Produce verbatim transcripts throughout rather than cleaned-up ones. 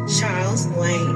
Charles Wayne.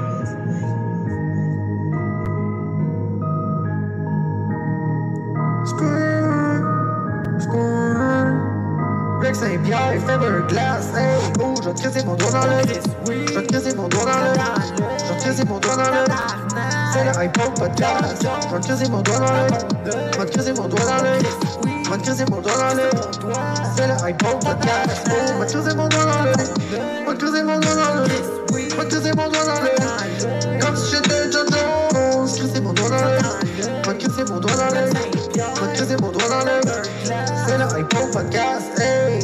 Greg Saint-Pierre, Faberglass, hey, oh, je vais te crisser mon doigt dans le Je vais te crisser mon doigt dans le Je vais te crisser mon doigt dans le C'est le iPod podcast. Je vais te crisser mon doigt dans le Je vais te crisser mon doigt dans le Je vais te crisser mon doigt dans le C'est le iPod podcast. Oh, je vais te crisser mon doigt dans le Je vais te crisser mon doigt dans le Je vais te crisser mon doigt dans le Comme si j'étais John Jones. Crisser mon doigt dans le Je vais te crisser mon doigt dans le Je vais te crisser mon doigt dans le C'est le iPod podcast, hey.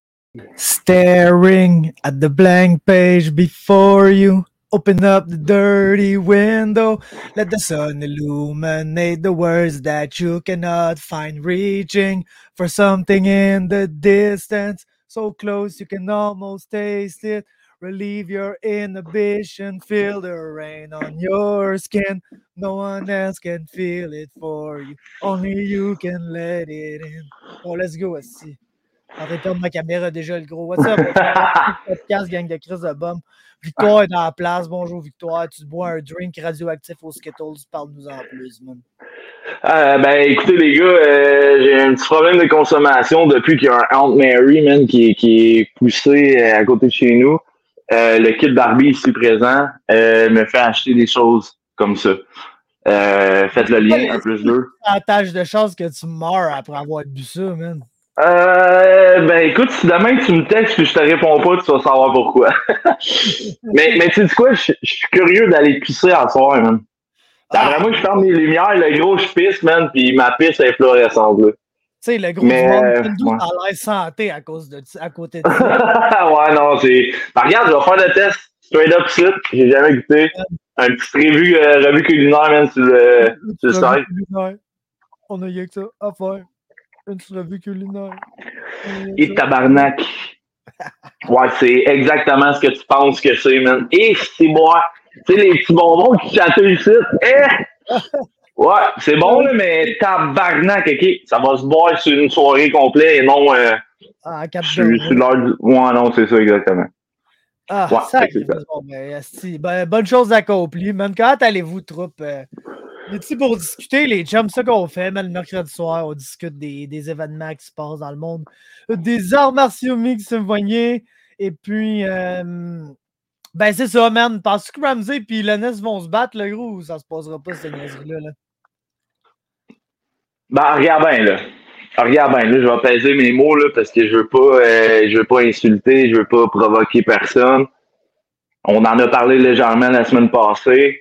Staring at the blank page before you. Open up the dirty window. Let the sun illuminate the words that you cannot find. Reaching for something in the distance, so close you can almost taste it. Relieve your inhibition. Feel the rain on your skin. No one else can feel it for you. Only you can let it in. Oh, let's go, aussi. En retourne ma caméra déjà le gros. What's up? Podcast, gang de Chris de Bum. Victoire est dans la place. Bonjour, Victoire. Tu bois un drink radioactif aux Skittles. Parle-nous en plus, man. Euh, ben, écoutez, les gars, euh, j'ai un petit problème de consommation depuis qu'il y a un Aunt Mary, man, qui, qui est poussé à côté de chez nous. Euh, le kit Barbie ici présent euh, me fait acheter des choses comme ça. Euh, faites le lien, un plus deux. Pourcentage de chance que tu meurs après avoir bu ça, man. Euh, ben écoute, si demain tu me textes et je te réponds pas, tu vas savoir pourquoi. mais mais tu sais quoi, je suis curieux d'aller pisser à soir, man. D'après moi, je ferme les lumières, le gros, je pisse, man, puis ma pisse est fluorescente, là. Tu sais, le gros mais, du monde, euh, ouais. a l'air santé à, cause de, à côté de ça. ouais, non, c'est... Ben, regarde, je vais faire le test straight up site, j'ai jamais goûté. Un petit revue, euh, revue culinaire, man, sur le, sur le site. On a eu que ça à faire. Une revue culinaire. Et tabarnak. Ouais, c'est exactement ce que tu penses que c'est, man. Et c'est moi. Tu sais, les petits bonbons qui chatouillent ici. Eh! Ouais, c'est bon, là, mais tabarnak, ok. Ça va se boire sur une soirée complète et non euh, ah, quatre sur, sur l'heure du... Ouais, non, c'est ça, exactement. Ah, ouais, ça, c'est ça. Bon, ben, si, ben, bonne chose accomplie, man. Quand allez-vous, troupe? Euh... Ici pour discuter, les chums, ça qu'on fait, man, le mercredi soir, on discute des, des événements qui se passent dans le monde, des arts martiaux mixtes poignés, et puis, euh, ben c'est ça, man. Penses-tu que Ramsey et Lennes vont se battre, le gros, ou ça se passera pas, cette niaiserie-là? Là? Ben, regarde bien, là. Regarde bien, là, je vais peser mes mots, là, parce que je veux pas, euh, je veux pas insulter, je veux pas provoquer personne. On en a parlé légèrement la semaine passée.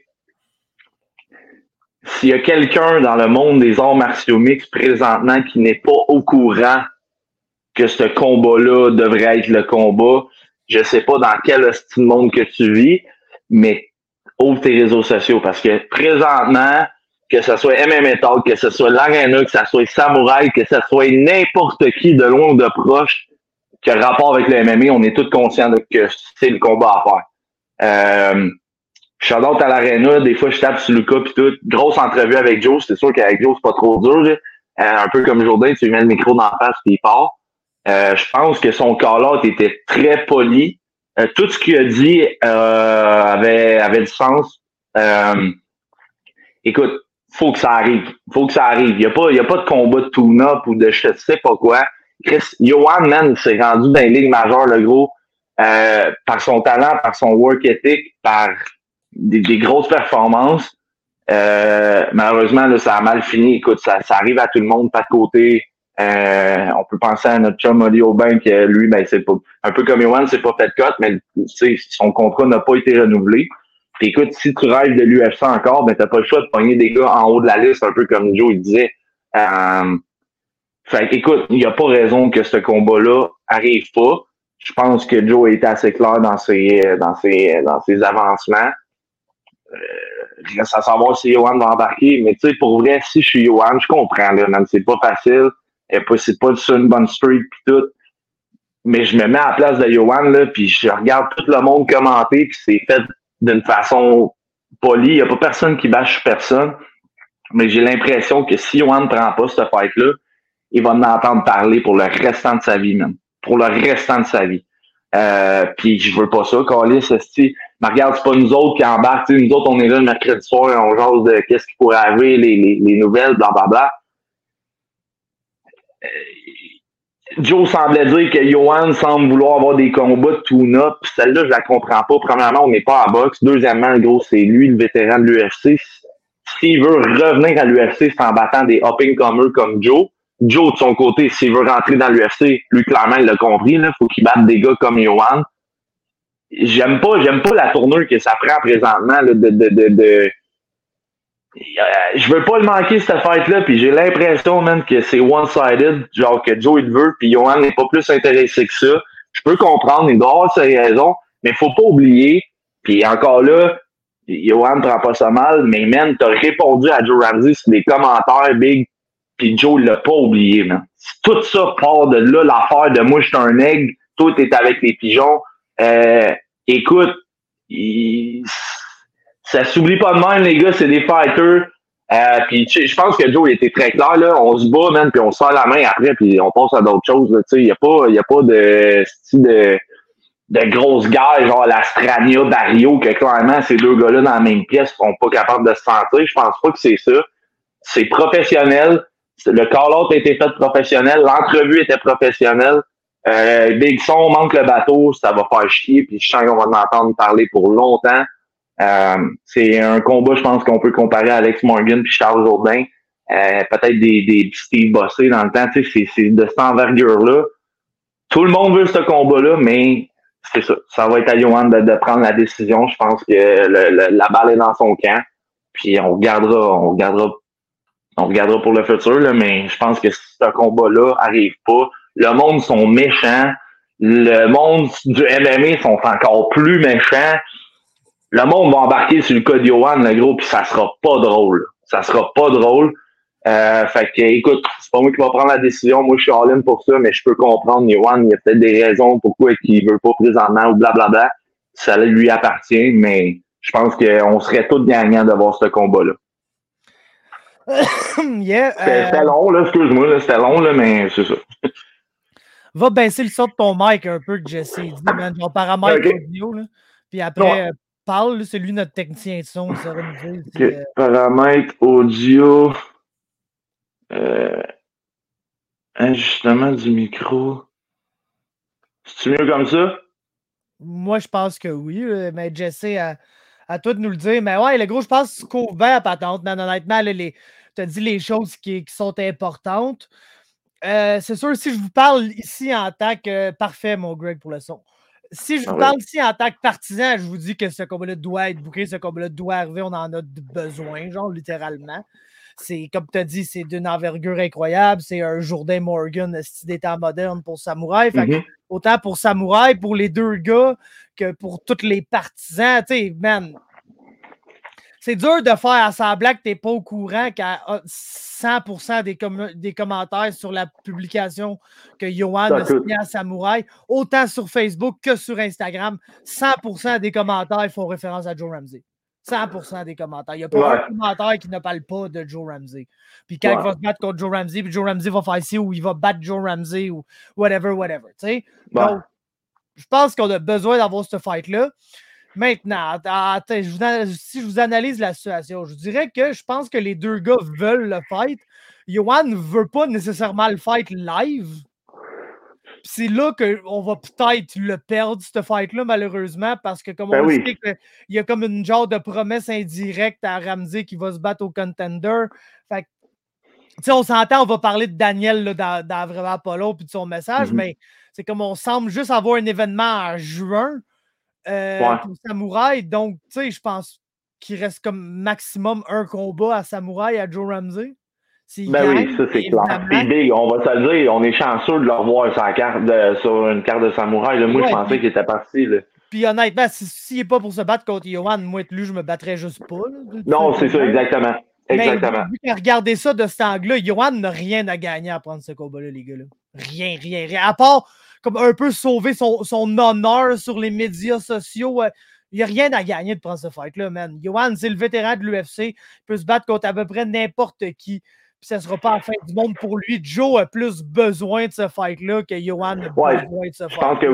S'il y a quelqu'un dans le monde des arts martiaux mixtes présentement qui n'est pas au courant que ce combat-là devrait être le combat, je sais pas dans quel style de monde que tu vis, mais ouvre tes réseaux sociaux parce que présentement, que ce soit M M A Talk, que ce soit l'Arena, que ce soit Samouraï, que ce soit n'importe qui de loin ou de proche qui a rapport avec le M M A, on est tous conscients de que c'est le combat à faire. Euh, Shout-out à l'Arena, des fois je tape sur Lucas pis tout. Grosse entrevue avec Joe, c'est sûr qu'avec Joe c'est pas trop dur. Là. Euh, un peu comme Jourdain, tu lui mets le micro dans la face pis il part. Euh, je pense que son call-out était très poli. Euh, tout ce qu'il a dit euh, avait avait du sens. Euh, écoute, faut que ça arrive. Faut que ça arrive. Il y a pas, il y a pas de combat de tune-up ou de je sais pas quoi. Chris, Johan, man, il s'est rendu dans les ligues majeures, le gros, euh, par son talent, par son work ethic, par Des, des grosses performances. Euh, malheureusement, là, ça a mal fini. Écoute, ça, ça arrive à tout le monde, pas de côté. Euh, on peut penser à notre chum Oli Aubin, que lui, ben, c'est pas, un peu comme Yohan, c'est pas fait de cote, mais, tu sais, son contrat n'a pas été renouvelé. Puis écoute, si tu rêves de l'U F C encore, ben, t'as pas le choix de pogner des gars en haut de la liste, un peu comme Joe, il disait. Euh, fait écoute, il n'y a pas raison que ce combat-là arrive pas. Je pense que Joe a été assez clair dans ses, dans ses, dans ses avancements. Euh, je reste à savoir si Johan va embarquer, mais tu sais, pour vrai, si je suis Johan, je comprends, là, même, c'est pas facile, et pas, c'est pas sur une bonne streak pis tout, mais je me mets à la place de Johan, là, pis je regarde tout le monde commenter, pis c'est fait d'une façon polie, y a pas personne qui bâche personne, mais j'ai l'impression que si Johan ne prend pas cette fight-là, il va en entendre parler pour le restant de sa vie, même, pour le restant de sa vie. Euh, puis je veux pas ça, Calis, esti. Mais regarde, c'est pas nous autres qui embarquent. Nous autres, on est là le mercredi soir, on jase de qu'est-ce qui pourrait arriver, les, les, les nouvelles, blablabla. Euh, Joe semblait dire que Johan semble vouloir avoir des combats de tune-up. Celle-là, je la comprends pas. Premièrement, on n'est pas à boxe. Deuxièmement, le gros, c'est lui, le vétéran de l'U F C. S'il veut revenir à l'U F C, c'est en battant des up-and-comers comme Joe. Joe, de son côté, s'il veut rentrer dans l'U F C, lui, clairement, il l'a compris. Il faut qu'il batte des gars comme Johan. J'aime pas, j'aime pas la tournure que ça prend présentement là, de, de, de, de... Euh, je veux pas le manquer cette fête-là, puis j'ai l'impression même que c'est one-sided, genre que Joe il veut, puis Johan n'est pas plus intéressé que ça. Je peux comprendre, il doit avoir ses raisons, mais faut pas oublier, puis encore là, Johan prend pas ça mal, mais man, t'as répondu à Joe Ramsey sur les commentaires, Big, puis Joe l'a pas oublié, man. Tout ça part de là, l'affaire de moi, je suis un aigle, toi t'es avec les pigeons. Euh, écoute, il... ça s'oublie pas de même, les gars, c'est des fighters. Euh, puis je pense que Joe il était très clair, là. On se bat, man, puis on se serre la main après, puis on passe à d'autres choses. Il n'y a pas, y a pas de style de, de grosse guerre, genre la Strania, Barrio, que clairement, ces deux gars-là dans la même pièce sont pas capables de se sentir. Je pense pas que c'est ça. C'est professionnel. Le call-out a été fait professionnel. L'entrevue était professionnelle. Euh, Big Son manque le bateau, ça va faire chier, puis je sens qu'on va en entendre parler pour longtemps. Euh, c'est un combat, je pense qu'on peut comparer à Alex Morgan puis Charles Jourdain. Euh, peut-être des, des Steve Bossé dans le temps, tu sais, c'est, c'est de cette envergure-là. Tout le monde veut ce combat-là, mais c'est ça. Ça va être à Johan de, de prendre la décision. Je pense que le, le, la balle est dans son camp. Puis on regardera, on regardera, on regardera pour le futur, là, mais je pense que si ce combat-là arrive pas, le monde sont méchants. Le monde du M M A sont encore plus méchants. Le monde va embarquer sur le cas de Johan, le gros, puis ça sera pas drôle. Ça sera pas drôle. Euh, fait que, écoute, c'est pas moi qui va prendre la décision. Moi, je suis all-in pour ça, mais je peux comprendre Johan. Il y a peut-être des raisons pourquoi il veut pas présentement ou blablabla. Ça lui appartient, mais je pense qu'on serait tous gagnants de voir ce combat-là. yeah, c'était, euh... c'était long, là, excuse-moi, là, c'était long, là, mais c'est ça. Va baisser le son de ton mic un peu que Jesse dit, man, genre paramètre okay. audio, là. Puis après, euh, parle, là, c'est lui notre technicien de son, ça va nous dire. Okay. Si, euh... Paramètre audio. Euh... Ajustement du micro. C'est-tu mieux comme ça? Moi, je pense que oui, mais Jesse, à, à toi de nous le dire. Mais ouais, le gros, je pense que tu couvres bien à patente, man. Honnêtement, tu as dit les choses qui, qui sont importantes. Euh, c'est sûr, si je vous parle ici en tant que... Parfait, mon Greg, pour le son. Si je vous ah parle oui. ici en tant que partisan, je vous dis que ce combat-là doit être bouclé, ce combat-là doit arriver, on en a besoin, genre, littéralement. C'est, comme tu as dit, c'est d'une envergure incroyable. C'est un Jourdain Morgan, style d'état moderne pour Samouraï. Fait mm-hmm. que, autant pour Samouraï, pour les deux gars, que pour tous les partisans. Tu sais, man, c'est dur de faire à semblant que tu n'es pas au courant qu'à cent pour cent des, com- des commentaires sur la publication que Johan a signé à Samouraï, autant sur Facebook que sur Instagram, cent pour cent des commentaires font référence à Joe Ramsey. cent pour cent des commentaires. Il n'y a pas ouais. un commentaire qui ne parle pas de Joe Ramsey. Puis quand ouais. il va se battre contre Joe Ramsey, puis Joe Ramsey va faire ci ou il va battre Joe Ramsey ou whatever, whatever. Tu sais? Ouais. Donc, je pense qu'on a besoin d'avoir ce fight-là. Maintenant, attends, je vous, si je vous analyse la situation, je dirais que je pense que les deux gars veulent le fight. Johan ne veut pas nécessairement le fight live. C'est là qu'on va peut-être le perdre, ce fight-là, malheureusement, parce que comme ben on oui. sait qu'il y a comme une genre de promesse indirecte à Ramsey qui va se battre au contender. Fait que, on s'entend, on va parler de Daniel là, dans, dans vraiment pas long puis de son message, mm-hmm. mais c'est comme on semble juste avoir un événement en juin euh, ouais. pour Samouraï. Donc, tu sais, je pense qu'il reste comme maximum un combat à Samouraï à Joe Ramsey. Ben gagne, oui, ça c'est clair. C'est big, on va se le dire, on est chanceux de le revoir sur, la carte de, sur une carte de Samouraï. Là. Moi, ouais, je pensais puis, qu'il était parti. Là. Puis honnêtement, s'il n'est pas pour se battre contre Johan, moi, lui, je me battrais juste pas. Là, non, c'est ça, exactement. exactement. Mais regardez ça de cet angle-là, Johan n'a rien à gagner à prendre ce combat-là, les gars. Là. Rien, rien, rien. À part comme un peu sauver son, son honneur sur les médias sociaux. Euh, Il n'y a rien à gagner de prendre ce fight-là, man. Johan, c'est le vétéran de l'U F C. Il peut se battre contre à peu près n'importe qui. Puis ça ne sera pas la fin du monde pour lui. Joe a plus besoin de ce fight-là que Johan a ouais, besoin de ce fight. Je pense que oui.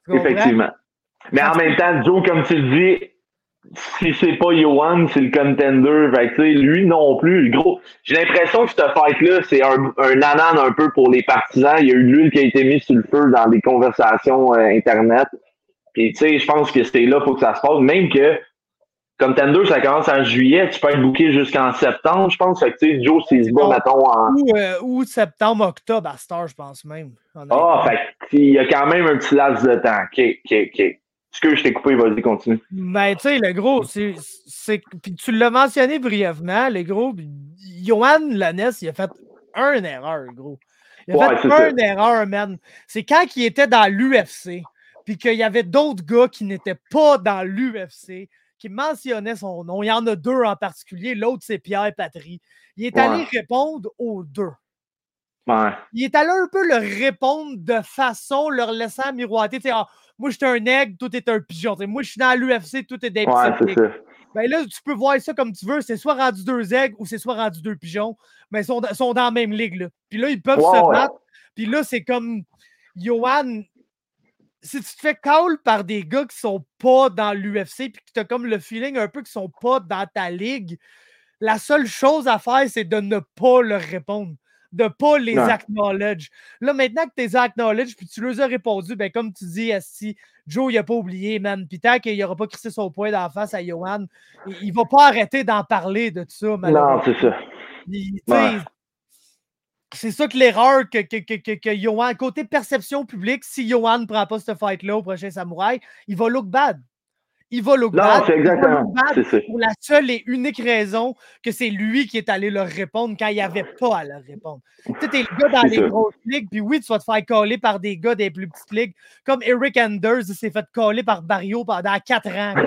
Effectivement. Mais en même temps, Joe, comme tu le dis, si c'est pas Johan, c'est le contender. Fait que, lui non plus. Gros, j'ai l'impression que cette fight-là, c'est un, un ananas un peu pour les partisans. Il y a eu de l'huile qui a été mise sur le feu dans des conversations euh, Internet. Puis, tu sais, je pense que c'est là, faut que ça se passe. Même que Contender, ça commence en juillet, tu peux être booké jusqu'en septembre, je pense. Fait que, tu sais, Joe, s'il se bat, mettons, en. Ou, euh, ou septembre, octobre à Star, je pense même. Ah, fait qu'il y a quand même un petit laps de temps. OK, OK, OK. Excuse, je t'ai coupé, vas-y, continue. Ben, tu sais, le gros, c'est. Puis tu l'as mentionné brièvement, le gros. Johan Lanès, il a fait une erreur, gros. Il a ouais, fait une erreur, man. C'est quand il était dans l'U F C, puis qu'il y avait d'autres gars qui n'étaient pas dans l'U F C, qui mentionnaient son nom. Il y en a deux en particulier. L'autre, c'est Pierre Patry. Il est ouais. allé répondre aux deux. Ouais. Il est allé un peu leur répondre de façon, leur laissant miroiter. Ah, moi, je suis un aigle, toi, t'es un pigeon. T'sais, moi, je suis dans l'U F C, toi, t'es des ouais, petits aigles. Ben là, tu peux voir ça comme tu veux. C'est soit rendu deux aigles ou c'est soit rendu deux pigeons. Mais ils sont, sont dans la même ligue. Là. Puis là, ils peuvent ouais, se ouais. battre. Puis là, c'est comme Johan. Si tu te fais call par des gars qui sont pas dans l'U F C puis que tu as comme le feeling un peu qu'ils sont pas dans ta ligue, la seule chose à faire, c'est de ne pas leur répondre. De ne pas les non. acknowledge. Là, maintenant que tu les acknowledge puis tu leur as répondu, ben comme tu dis, Asti, Joe, il n'a pas oublié, man. Puis tant qu'il n'aura pas crissé son poing d'en face à Johan, il ne va pas arrêter d'en parler de tout ça, malheureusement. Non, c'est ça. Il, ouais. C'est ça que l'erreur que, que, que, que, que Johan, côté perception publique, si Johan ne prend pas ce fight-là au prochain Samouraï, il va look bad. Il va look non, bad. C'est exactement. Il va look bad pour la seule et unique raison que c'est lui qui est allé leur répondre quand il n'y avait pas à leur répondre. Tu sais, t'es le gars dans les ça. grosses ligues, puis oui, tu vas te faire coller par des gars des plus petites ligues, comme Eric Anders s'est fait coller par Barrio pendant quatre ans.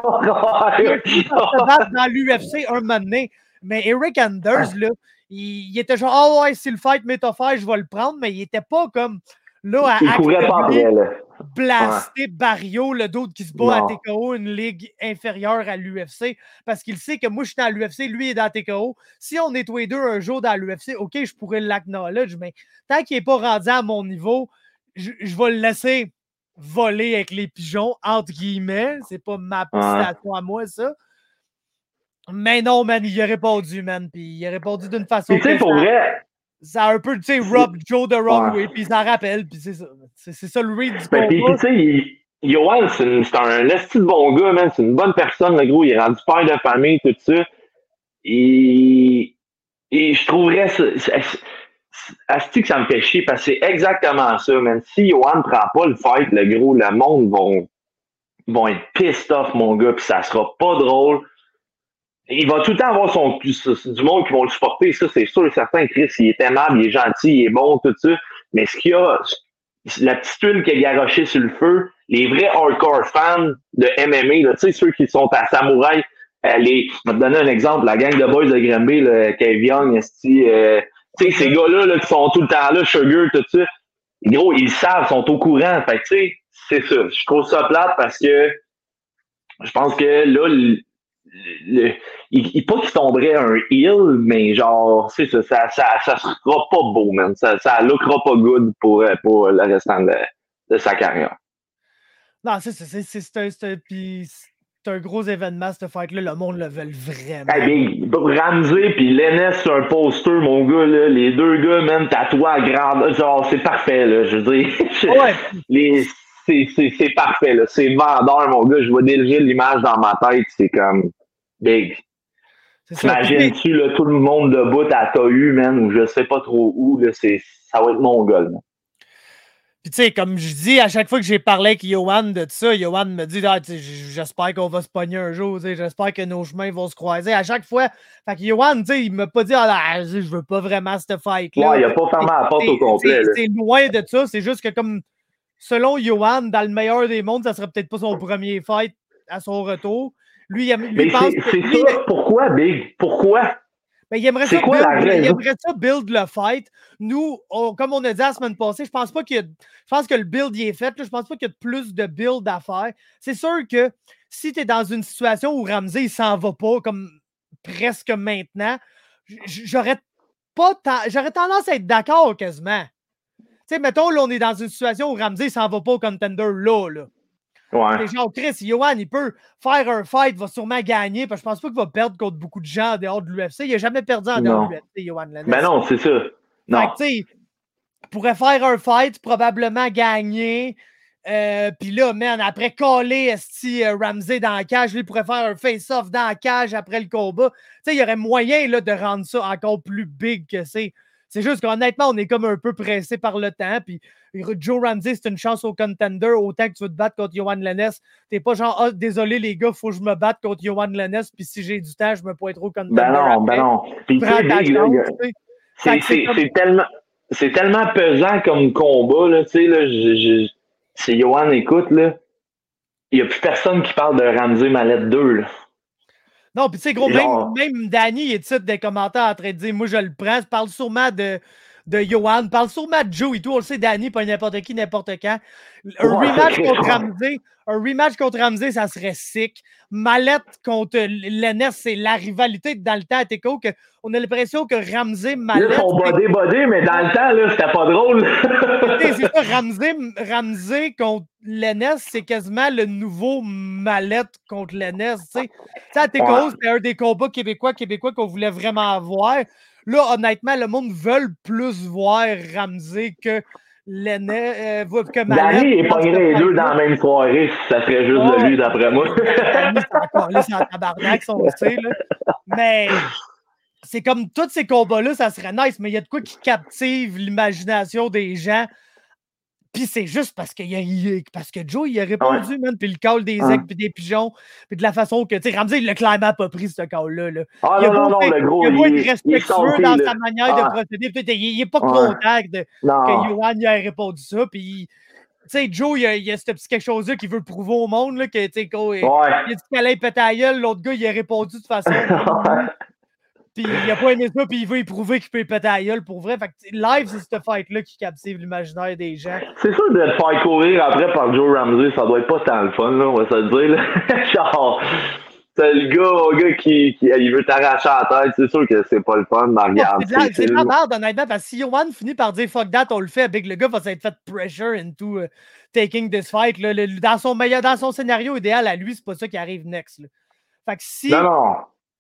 Il se battre dans l'U F C un moment donné. Mais Eric Anders, là, il, il était genre, ah oh ouais, si le fight m'est offert, je vais le prendre, mais il était pas comme là à il courait pas après, là. blaster ouais. Barrio, le d'autre qui se bat non. à T K O, une ligue inférieure à l'U F C, parce qu'il sait que moi, je suis dans l'U F C, lui il est dans T K O. Si on est tous les deux un jour dans l'U F C, OK, je pourrais l'acknowledge, mais tant qu'il n'est pas rendu à mon niveau, je, je vais le laisser voler avec les pigeons, entre guillemets. C'est pas ma citation ouais. à moi, ça. Mais non, man, il a répondu, man. Puis il a répondu d'une façon. Tu sais, pour ça, vrai. Ça a un peu, tu sais, Rob Joe the wrong ouais. way. Puis ça rappelle. Puis c'est ça. C'est, c'est ça le read du ben, Puis tu sais, Johan, c'est, c'est un esti de bon gars, man. C'est une bonne personne, le gros. Il est rendu père de famille, tout ça. Et, et je trouverais ça. Asti que ça me fait chier parce que c'est exactement ça, man. Si Johan ne prend pas le fight, le gros, le monde vont, vont être pissed off, mon gars. Puis ça sera pas drôle. Il va tout le temps avoir son, du monde qui vont le supporter, ça c'est sûr et certain. Chris, il est aimable, il est gentil, il est bon, tout ça. Mais ce qu'il y a, la petite huile qui a garoché sur le feu, les vrais hardcore fans de M M A, là, tu sais, ceux qui sont à Samouraï, euh, les, je vais te donner un exemple, la gang de boys de Granby, là, Kev Young, esti, euh, tu sais, ces gars-là là, qui sont tout le temps là, Sugar, tout ça, gros, ils le savent, sont au courant. Fait que, tu sais, c'est ça. Je trouve ça plate parce que je pense que là, le, Le, il, il, pas qu'il tomberait un heel, mais genre, c'est ça, ça, ça, ça sera pas beau, man. Ça, ça lookera pas good pour, pour le restant de, de sa carrière. Non, c'est ça, c'est, c'est, c'est, un, c'est, un, c'est un gros événement, cette fight-là. Le monde le veut vraiment. Hey, Ramsey pis Lennes sur un poster, mon gars, là. Les deux gars, même tatoués à grande. Genre, c'est parfait, là. Je veux dire. Ouais. les, c'est, c'est, c'est parfait, là. C'est vendeur, mon gars. Je vois déjà l'image dans ma tête. C'est comme. Big. T'imagines-tu, là, tout le monde debout à T A U, man, ou je sais pas trop où, là, c'est, ça va être mongol, man. Puis, tu sais, comme je dis, à chaque fois que j'ai parlé avec Johan de ça, Johan me dit, ah, j'espère qu'on va se pogner un jour, j'espère que nos chemins vont se croiser. À chaque fois, fait que Johan, tu sais, il m'a pas dit, ah, je veux pas vraiment cette fight-là. Ouais, il a pas fermé la porte au complet. C'est, c'est loin de ça, c'est juste que, comme, selon Johan, dans le meilleur des mondes, ça serait peut-être pas son premier fight à son retour. Lui, il, lui mais pense c'est, que, c'est lui, ça, pourquoi, Big? Pourquoi? Ben, il, aimerait ça build, il aimerait ça build le fight. Nous, on, comme on a dit la semaine passée, je pense pas qu'il y a, je pense que le build y est fait. Là, je pense pas qu'il y a plus de build à faire. C'est sûr que si tu es dans une situation où Ramsey il s'en va pas, comme presque maintenant, j'aurais pas ta, j'aurais tendance à être d'accord quasiment. sais, mettons, là, on est dans une situation où Ramsey s'en va pas au contender là, là. Ouais. C'est genre, Chris, Yohan, il peut faire un fight, il va sûrement gagner, parce que je pense pas qu'il va perdre contre beaucoup de gens en dehors de l'U F C. Il a jamais perdu en dehors Non. de l'U F C, Yohan Lainez. Ben non, c'est ça. Non. Fait que, tu sais, il pourrait faire un fight, probablement gagner. Euh, Puis là, man, après coller esti euh, Ramsey dans la cage, lui, il pourrait faire un face-off dans la cage après le combat. Tu sais, il y aurait moyen là, de rendre ça encore plus big que c'est. C'est juste qu'honnêtement, on est comme un peu pressé par le temps. Puis Joe Ramsey, c'est une chance au contender. Autant que tu veux te battre contre Yohan Lainez, t'es pas genre, ah, désolé les gars, faut que je me batte contre Yohan Lainez. Puis si j'ai du temps, je me pointerai au contender. Ben non, après. ben non. Puis tu Prends sais, ta Big, là, chance, il y a- tu sais. c'est, Fait que c'est c'est, comme- c'est tellement, c'est tellement pesant comme combat, là, tu sais, là, je, je, si Yohan écoute, là, il n'y a plus personne qui parle de Ramsey Mallette deux, là. Non, puis tu sais, gros, Genre- même, même Danny il est titre des commentaires en train de dire moi je le prends. Je parle sûrement de, de Johan, parle sûrement de Joe et tout. On le sait, Danny, pas n'importe qui, n'importe quand. Un Ouais, rematch c'est contre clair. Ramsey, un rematch contre Ramsey, ça serait sick. Mallette contre Lainez, c'est la rivalité dans le temps à Teco que on a l'impression que Ramsey, Là, Mallette. son body body, mais dans le temps, là, c'était pas drôle. c'est c'est ça, Ramsey, Ramsey contre Lainez, c'est quasiment le nouveau Mallette contre Lainez. Tu sais, Tu sais, à Teco, Ouais. c'était un des combats québécois, québécois qu'on voulait vraiment avoir. Là, honnêtement, le monde veut plus voir Ramsey que Lainez, euh, que Mallette. Danny, il dans ce pognerait les deux fight-là. dans la même soirée, ça serait juste Ouais. de lui, d'après moi. Danny, c'est encore là, c'est en tabarnak, si on le sait, là. Mais c'est comme tous ces combats-là, ça serait nice, mais il y a de quoi qui captive l'imagination des gens. Puis c'est juste parce que, il a, il- parce que Joe, il a répondu, man, puis le call des Ouais. aigles puis des pigeons, puis de la façon que, tu sais, Ramsey, il l'a clairement pas pris, ce call-là. Là. Ah il a non, non, beau, non, tu sais, le gros, il a beau il, être il est respectueux salty, dans là. sa manière Ah. de procéder, peut-être, il, il est pas Ouais. content de, Non. que Johan il a répondu ça, puis... Tu sais, Joe, il y a, il y a ce petit quelque chose-là qu'il veut prouver au monde, là, que, tu sais, quoi, il, Ouais. il a dit qu'elle allait péter la gueule, l'autre gars, il a répondu de toute façon. Puis il a pas aimé ça, puis il veut y prouver qu'il peut péter la gueule pour vrai. Fait que live, c'est cette fight-là qui captive l'imaginaire des gens. C'est sûr de te faire courir après par Joe Ramsey, ça doit être pas tant le fun, là, on va se le dire. Là. Genre, c'est le gars, le gars qui, qui il veut t'arracher la tête, c'est sûr que c'est pas le fun d'en Oh, regarder. c'est de la- c'est de la merde, honnêtement, parce que si Yohan finit par dire fuck that, on le fait, Big, le gars va s'être fait pressure into uh, taking this fight. Là. Le- dans, son meilleur, dans son scénario idéal à lui, c'est pas ça qui arrive next. Là. Fait que si. Non, non.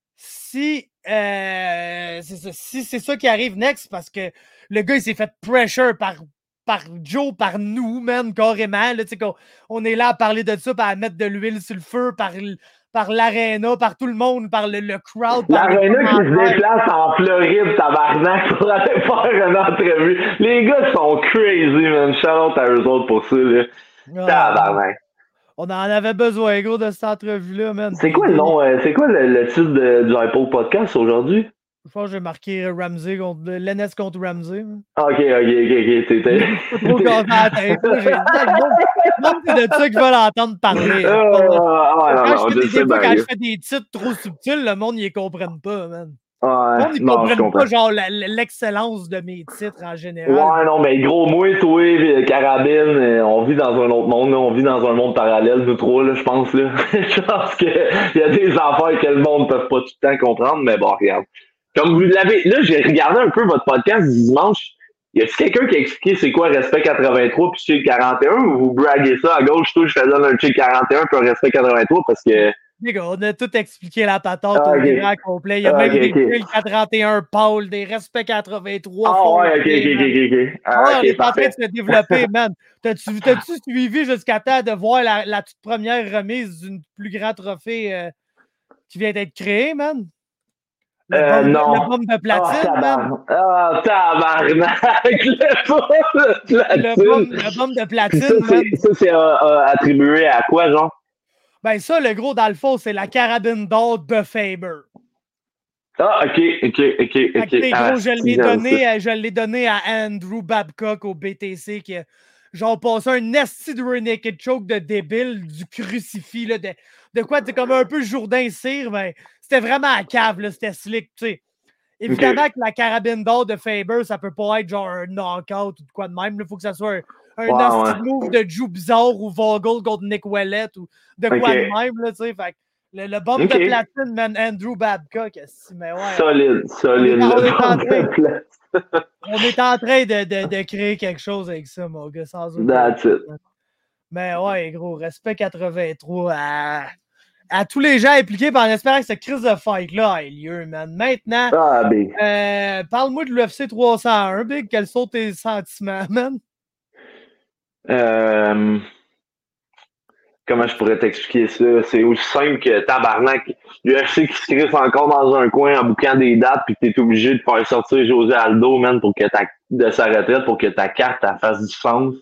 Si, euh, c'est ça, si c'est ça qui arrive next, parce que le gars, il s'est fait pressure par, par Joe, par nous, man, carrément. Là, qu'on, on est là à parler de ça, à mettre de l'huile sur le feu, par, par l'aréna, par tout le monde, par le, le crowd. L'aréna qui se déplace en Floride, tabarnak, pour aller faire une entrevue. Les gars sont crazy, man. Shout out à eux autres pour ça, là. Ah, Tabarnak. on en avait besoin, gros, de cette entrevue-là, man. C'est quoi le nom, euh, c'est quoi le, le titre de, du Hypo Podcast aujourd'hui? Je pense que j'ai marqué Ramsey contre Lainez contre Ramsey. Man. Ok, ok, ok, ok. C'était. Pas trop gazé à la tête. Là, j'ai dit, le monde, le monde, c'est de ça qu'ils veulent entendre parler. Ah, Hein. ouais, non, Quand non, je fais je des, sais des fois, bien, quand gars. je fais des titres trop subtils, le monde, ils les comprennent pas, man. Ouais, Le monde, ils non, je comprennent comprends. pas, genre, la- l'excellence de mes titres en général. Ouais, non, mais gros, moi, toi, euh, Carabine, euh, on vit dans un autre monde, là. On vit dans un monde parallèle, nous trois, là, je pense, là. Je pense qu'il y a des affaires que le monde ne peut pas tout le temps comprendre, mais bon, regarde. Comme vous l'avez, là, j'ai regardé un peu votre podcast du dimanche. Y a-t-il quelqu'un qui a expliqué c'est quoi Respect quatre-vingt-trois puis Chill quarante et un, ou vous braguez ça à gauche, tout, je fais donner un Chill quarante et un puis un Respect quatre-vingt-trois parce que. Les gars, on a tout expliqué la patente Ah, au ok. grand complet. Il y a Ah, même ok, des ok. Chill trente et un Paul, des Respect quatre-vingt-trois. Ah, ouais, ok, ok, Fortier, man. ok, ok, ok. Ah, Ah, on ok, est en train parfait. de se développer, man. T'as-tu, t'as-tu suivi jusqu'à temps de voir la, la toute première remise d'une plus grand trophée euh, qui vient d'être créé, man? Le Euh, bombe, non. le bombe de Ah, platine, man. tabarnak. Ah, tabarnak. Le bombe de Le platine. bombe, le bombe de Puis platine, ça, man. c'est, ça, c'est euh, euh, attribué à quoi, genre? Ben ça, le gros, dans le fond, c'est la carabine d'or de Faber. Ah, ok, ok, ok, Fait ok. que, t'sais, Ah, gros, je l'ai j'aime donné, ça. à- je l'ai donné à Andrew Babcock au B T C qui a genre passé un nasty de rear naked choke de débile, du crucifix, là, de, de quoi, c'est comme un peu Jourdain Cyr, mais c'était vraiment à cave, là, c'était slick, tu sais. Évidemment Ok. que la carabine d'or de Faber, ça peut pas être genre un knockout ou de quoi de même. Il faut que ça soit un, un Ouais, nasty ouais. move de Joe bizarre ou Vogel contre Nick Ouellet ou de quoi Ok. de même, là, tu sais. Fait que Le, le bombe okay. de platine, man, Andrew Babcock. Mais ouais, solide, solide. On le est, en bombe train, de platine. on est en train de, de, de créer quelque chose avec ça, mon gars, sans aucun. That's it. Mais ouais, gros, respect quatre-vingt-trois à, à tous les gens impliqués, en espérant que cette crise de fight-là ait lieu, man. Maintenant, ah, big. Euh, parle-moi de l'U F C trois cent un, Big. Quels sont tes sentiments, man? Euh... Comment je pourrais t'expliquer ça? C'est aussi simple que tabarnak. L'U F C qui se crisse encore dans un coin en bouquant des dates puis que t'es obligé de faire sortir José Aldo, man, pour que ta, de sa retraite, pour que ta carte elle fasse du sens.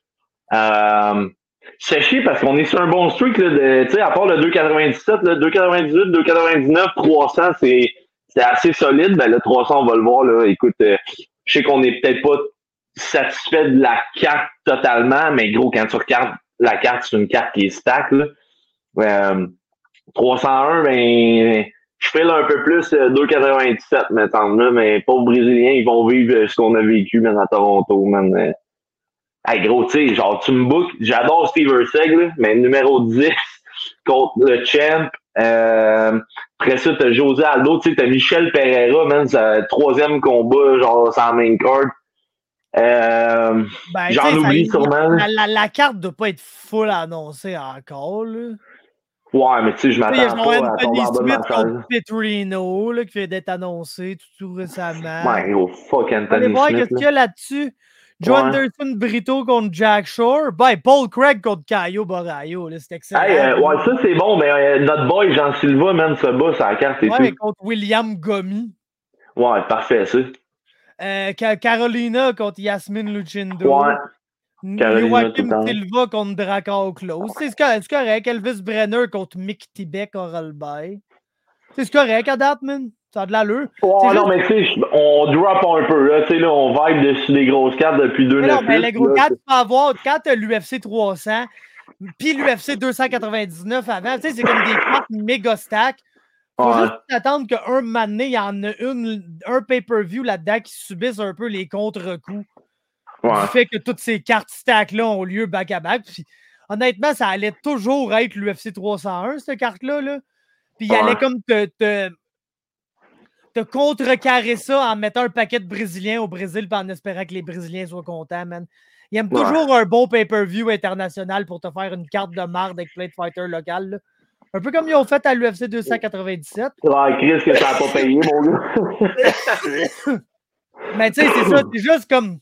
Euh, c'est chier parce qu'on est sur un bon streak, là, de, tu sais, à part le deux quatre-vingt-dix-sept, là, deux quatre-vingt-dix-huit, deux quatre-vingt-dix-neuf, trois cents, c'est, c'est assez solide. Ben, le trois cents, on va le voir, là. Écoute, euh, je sais qu'on est peut-être pas satisfait de la carte totalement, mais gros, quand tu regardes la carte, c'est une carte qui est stack, là. Euh, trois cent un, ben, je file un peu plus euh, deux quatre-vingt-dix-sept, mettons, là, mais pauvres Brésiliens, ils vont vivre ce qu'on a vécu, man, à Toronto, man. Euh, hey, gros, tu sais, genre, tu me bookes, j'adore Steve Erceg, là, mais numéro dix contre le champ. Euh, après ça, t'as José Aldo, tu sais, t'as Michel Pereira, man, c'est le troisième combat, genre, sans main card. Euh, ben, j'en oublie ça, sûrement. La, la, la carte doit pas être full annoncée encore, là. Ouais, mais tu sais, je m'attends pas à tomber en bas de ma chaise. contre Petrino, là, qui vient d'être annoncé tout, tout récemment. Ouais, gros, fuck Anthony Allez voir Smith. Qu'est-ce qu'il y a là-dessus? Joe ouais. Anderson Brito contre Jack Shore. Ben, Paul Craig contre Caio Borraio. C'est excellent. Hey, euh, ouais, ça, c'est bon, mais euh, notre boy Jean Silva, même, se bat sur la carte et ouais, tout. contre William Gomi. Ouais, parfait, ça. Euh, Carolina contre Yasmine Lucindo. Ouais. Joachim Silva contre Drakkar Klose. C'est correct. Elvis Brenner contre Mick Tibek Orelbay. C'est correct à date, man. Ça a de l'allure. Ouais, juste... non, mais tu sais, on drop un peu, là. Tu sais, là, on vibe dessus des grosses cartes depuis deux neuf. Non, mais les gros cartes, tu peux avoir, quand tu as l'U F C trois cents, puis l'U F C deux cent quatre-vingt-dix-neuf avant, tu sais, c'est comme des cartes méga stack. Faut ouais. juste attendre qu'un moment donné, il y en a une, un pay-per-view là-dedans qui subisse un peu les contre-coups. Ouais. Du fait que toutes ces cartes stack-là ont lieu back-à-back. Puis, honnêtement, ça allait toujours être l'U F C trois cent un, cette carte-là. Là. Puis, il ouais. allait comme te, te, te contrecarrer ça en mettant un paquet de Brésiliens au Brésil puis en espérant que les Brésiliens soient contents, man. Ils aiment ouais. toujours un bon pay-per-view international pour te faire une carte de marde avec plein de fighters locales. Là. Un peu comme ils ont fait à l'U F C deux cent quatre-vingt-dix-sept. Ouais, Chris, que ça n'a pas payé, mon gars. Mais tu sais, c'est ça. C'est juste comme...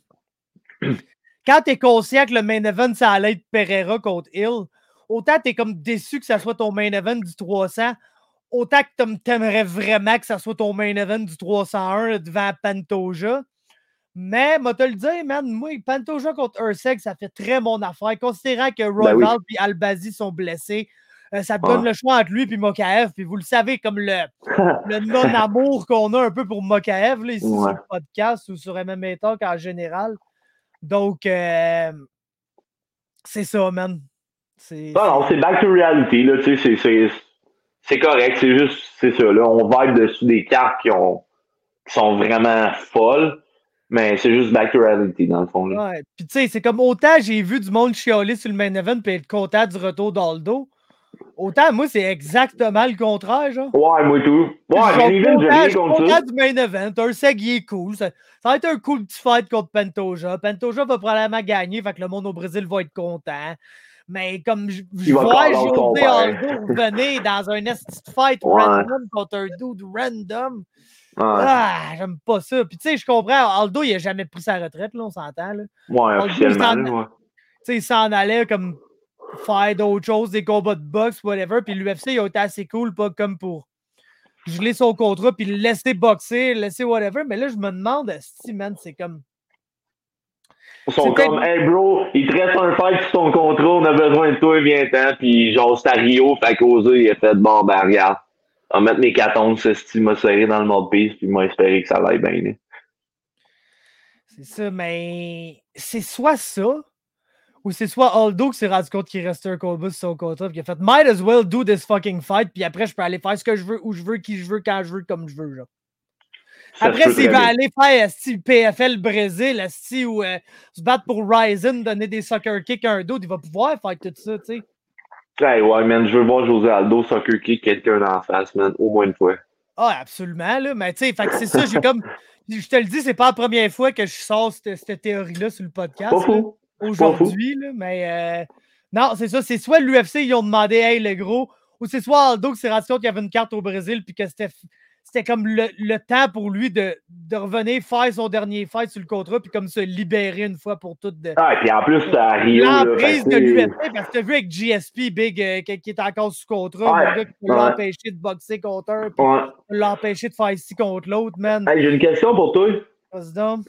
Quand t'es conscient que le main event, ça allait être Pereira contre Hill, autant t'es comme déçu que ça soit ton main event du trois cents, autant que t'aimerais vraiment que ça soit ton main event du trois cent un devant Pantoja. Mais, moi, te le dire, man, moi, Pantoja contre Erceg, ça fait très mon affaire. Considérant que Royval ben oui. et Albazi sont blessés, euh, ça te donne ah. le choix entre lui et Mokaev. Puis vous le savez, comme le, le non-amour qu'on a un peu pour Mokaev, là, ici ouais. sur le podcast ou sur M M A Talk en général. Donc, euh, c'est ça, man. C'est, non, non, c'est back to reality, là, tu sais, c'est, c'est, c'est correct, c'est juste, c'est ça, là, on vibe dessus des cartes qui, ont, qui sont vraiment folles, mais c'est juste back to reality, dans le fond, là. Ouais, puis tu sais, c'est comme autant j'ai vu du monde chialer sur le main event puis être content du retour d'Aldo, autant, moi, c'est exactement le contraire, genre. Ouais, moi tout. Ouais, mais even, j'ai rien contre ça. Du main event, Erceg, il est cool. Ça, ça va être un cool petit fight contre Pantoja. Pantoja va probablement gagner, fait que le monde au Brésil va être content. Mais comme je, je vois José Aldo revenir dans un esti fight ouais. random contre un dude random, ouais. ah, j'aime pas ça. Puis tu sais, je comprends, Aldo, il a jamais pris sa retraite, là, on s'entend, là. Ouais, Aldo, officiellement, il ouais. Tu sais, il s'en allait comme... faire d'autres choses, des combats de boxe, whatever. Puis l'U F C, il a été assez cool, pas comme pour geler son contrat, puis le laisser boxer, le laisser whatever. Mais là, je me demande, si, man, c'est comme... Ils sont comme, hey bro, il te reste un fight sur ton contrat, on a besoin de toi, viens-t'en. Puis genre, c'est à Rio, fait qu'Osé, il a fait, bon, ben regarde, on va mettre mes quatre onces, il m'a serré dans le mode piece, puis il m'a espéré que ça aille bien. Là. C'est ça, mais c'est soit ça, ou c'est soit Aldo qui s'est rendu compte qu'il restait un combat sur son contrat et qu'il a fait « Might as well do this fucking fight » puis après, je peux aller faire ce que je veux, où je veux, qui je veux, quand je veux, comme je veux. Genre. Après, s'il va aller faire style P F L Brésil, style ou euh, se battre pour Ryzen, donner des soccer kicks à un d'autre, il va pouvoir faire tout ça, tu sais. Hey, ouais, man, je veux voir José Aldo soccer kick quelqu'un d'en face, man, au moins une fois. Ah, absolument, là. Mais tu sais, fait que c'est ça, j'ai comme. Je te le dis, c'est pas la première fois que je sors cette, cette théorie-là sur le podcast. Pas fou. Aujourd'hui, là. Mais euh, non, c'est ça. C'est soit l'U F C, ils ont demandé, hey, le gros, ou c'est soit Aldo qui s'est rendu compte qu'il y avait une carte au Brésil, puis que c'était. C'était comme le, le temps pour lui de, de revenir faire son dernier fight sur le contrat, puis comme se libérer une fois pour toutes. De, ah, et puis en plus, t'as à Rio. L'emprise de l'U F C, parce que t'as vu avec G S P, Big, euh, qui, qui est encore sous contrat, ouais, le gars qui peut ouais. l'empêcher de boxer contre un, puis ouais. l'empêcher de faire ici contre l'autre, man. Hey, j'ai une question pour toi. Vas-y.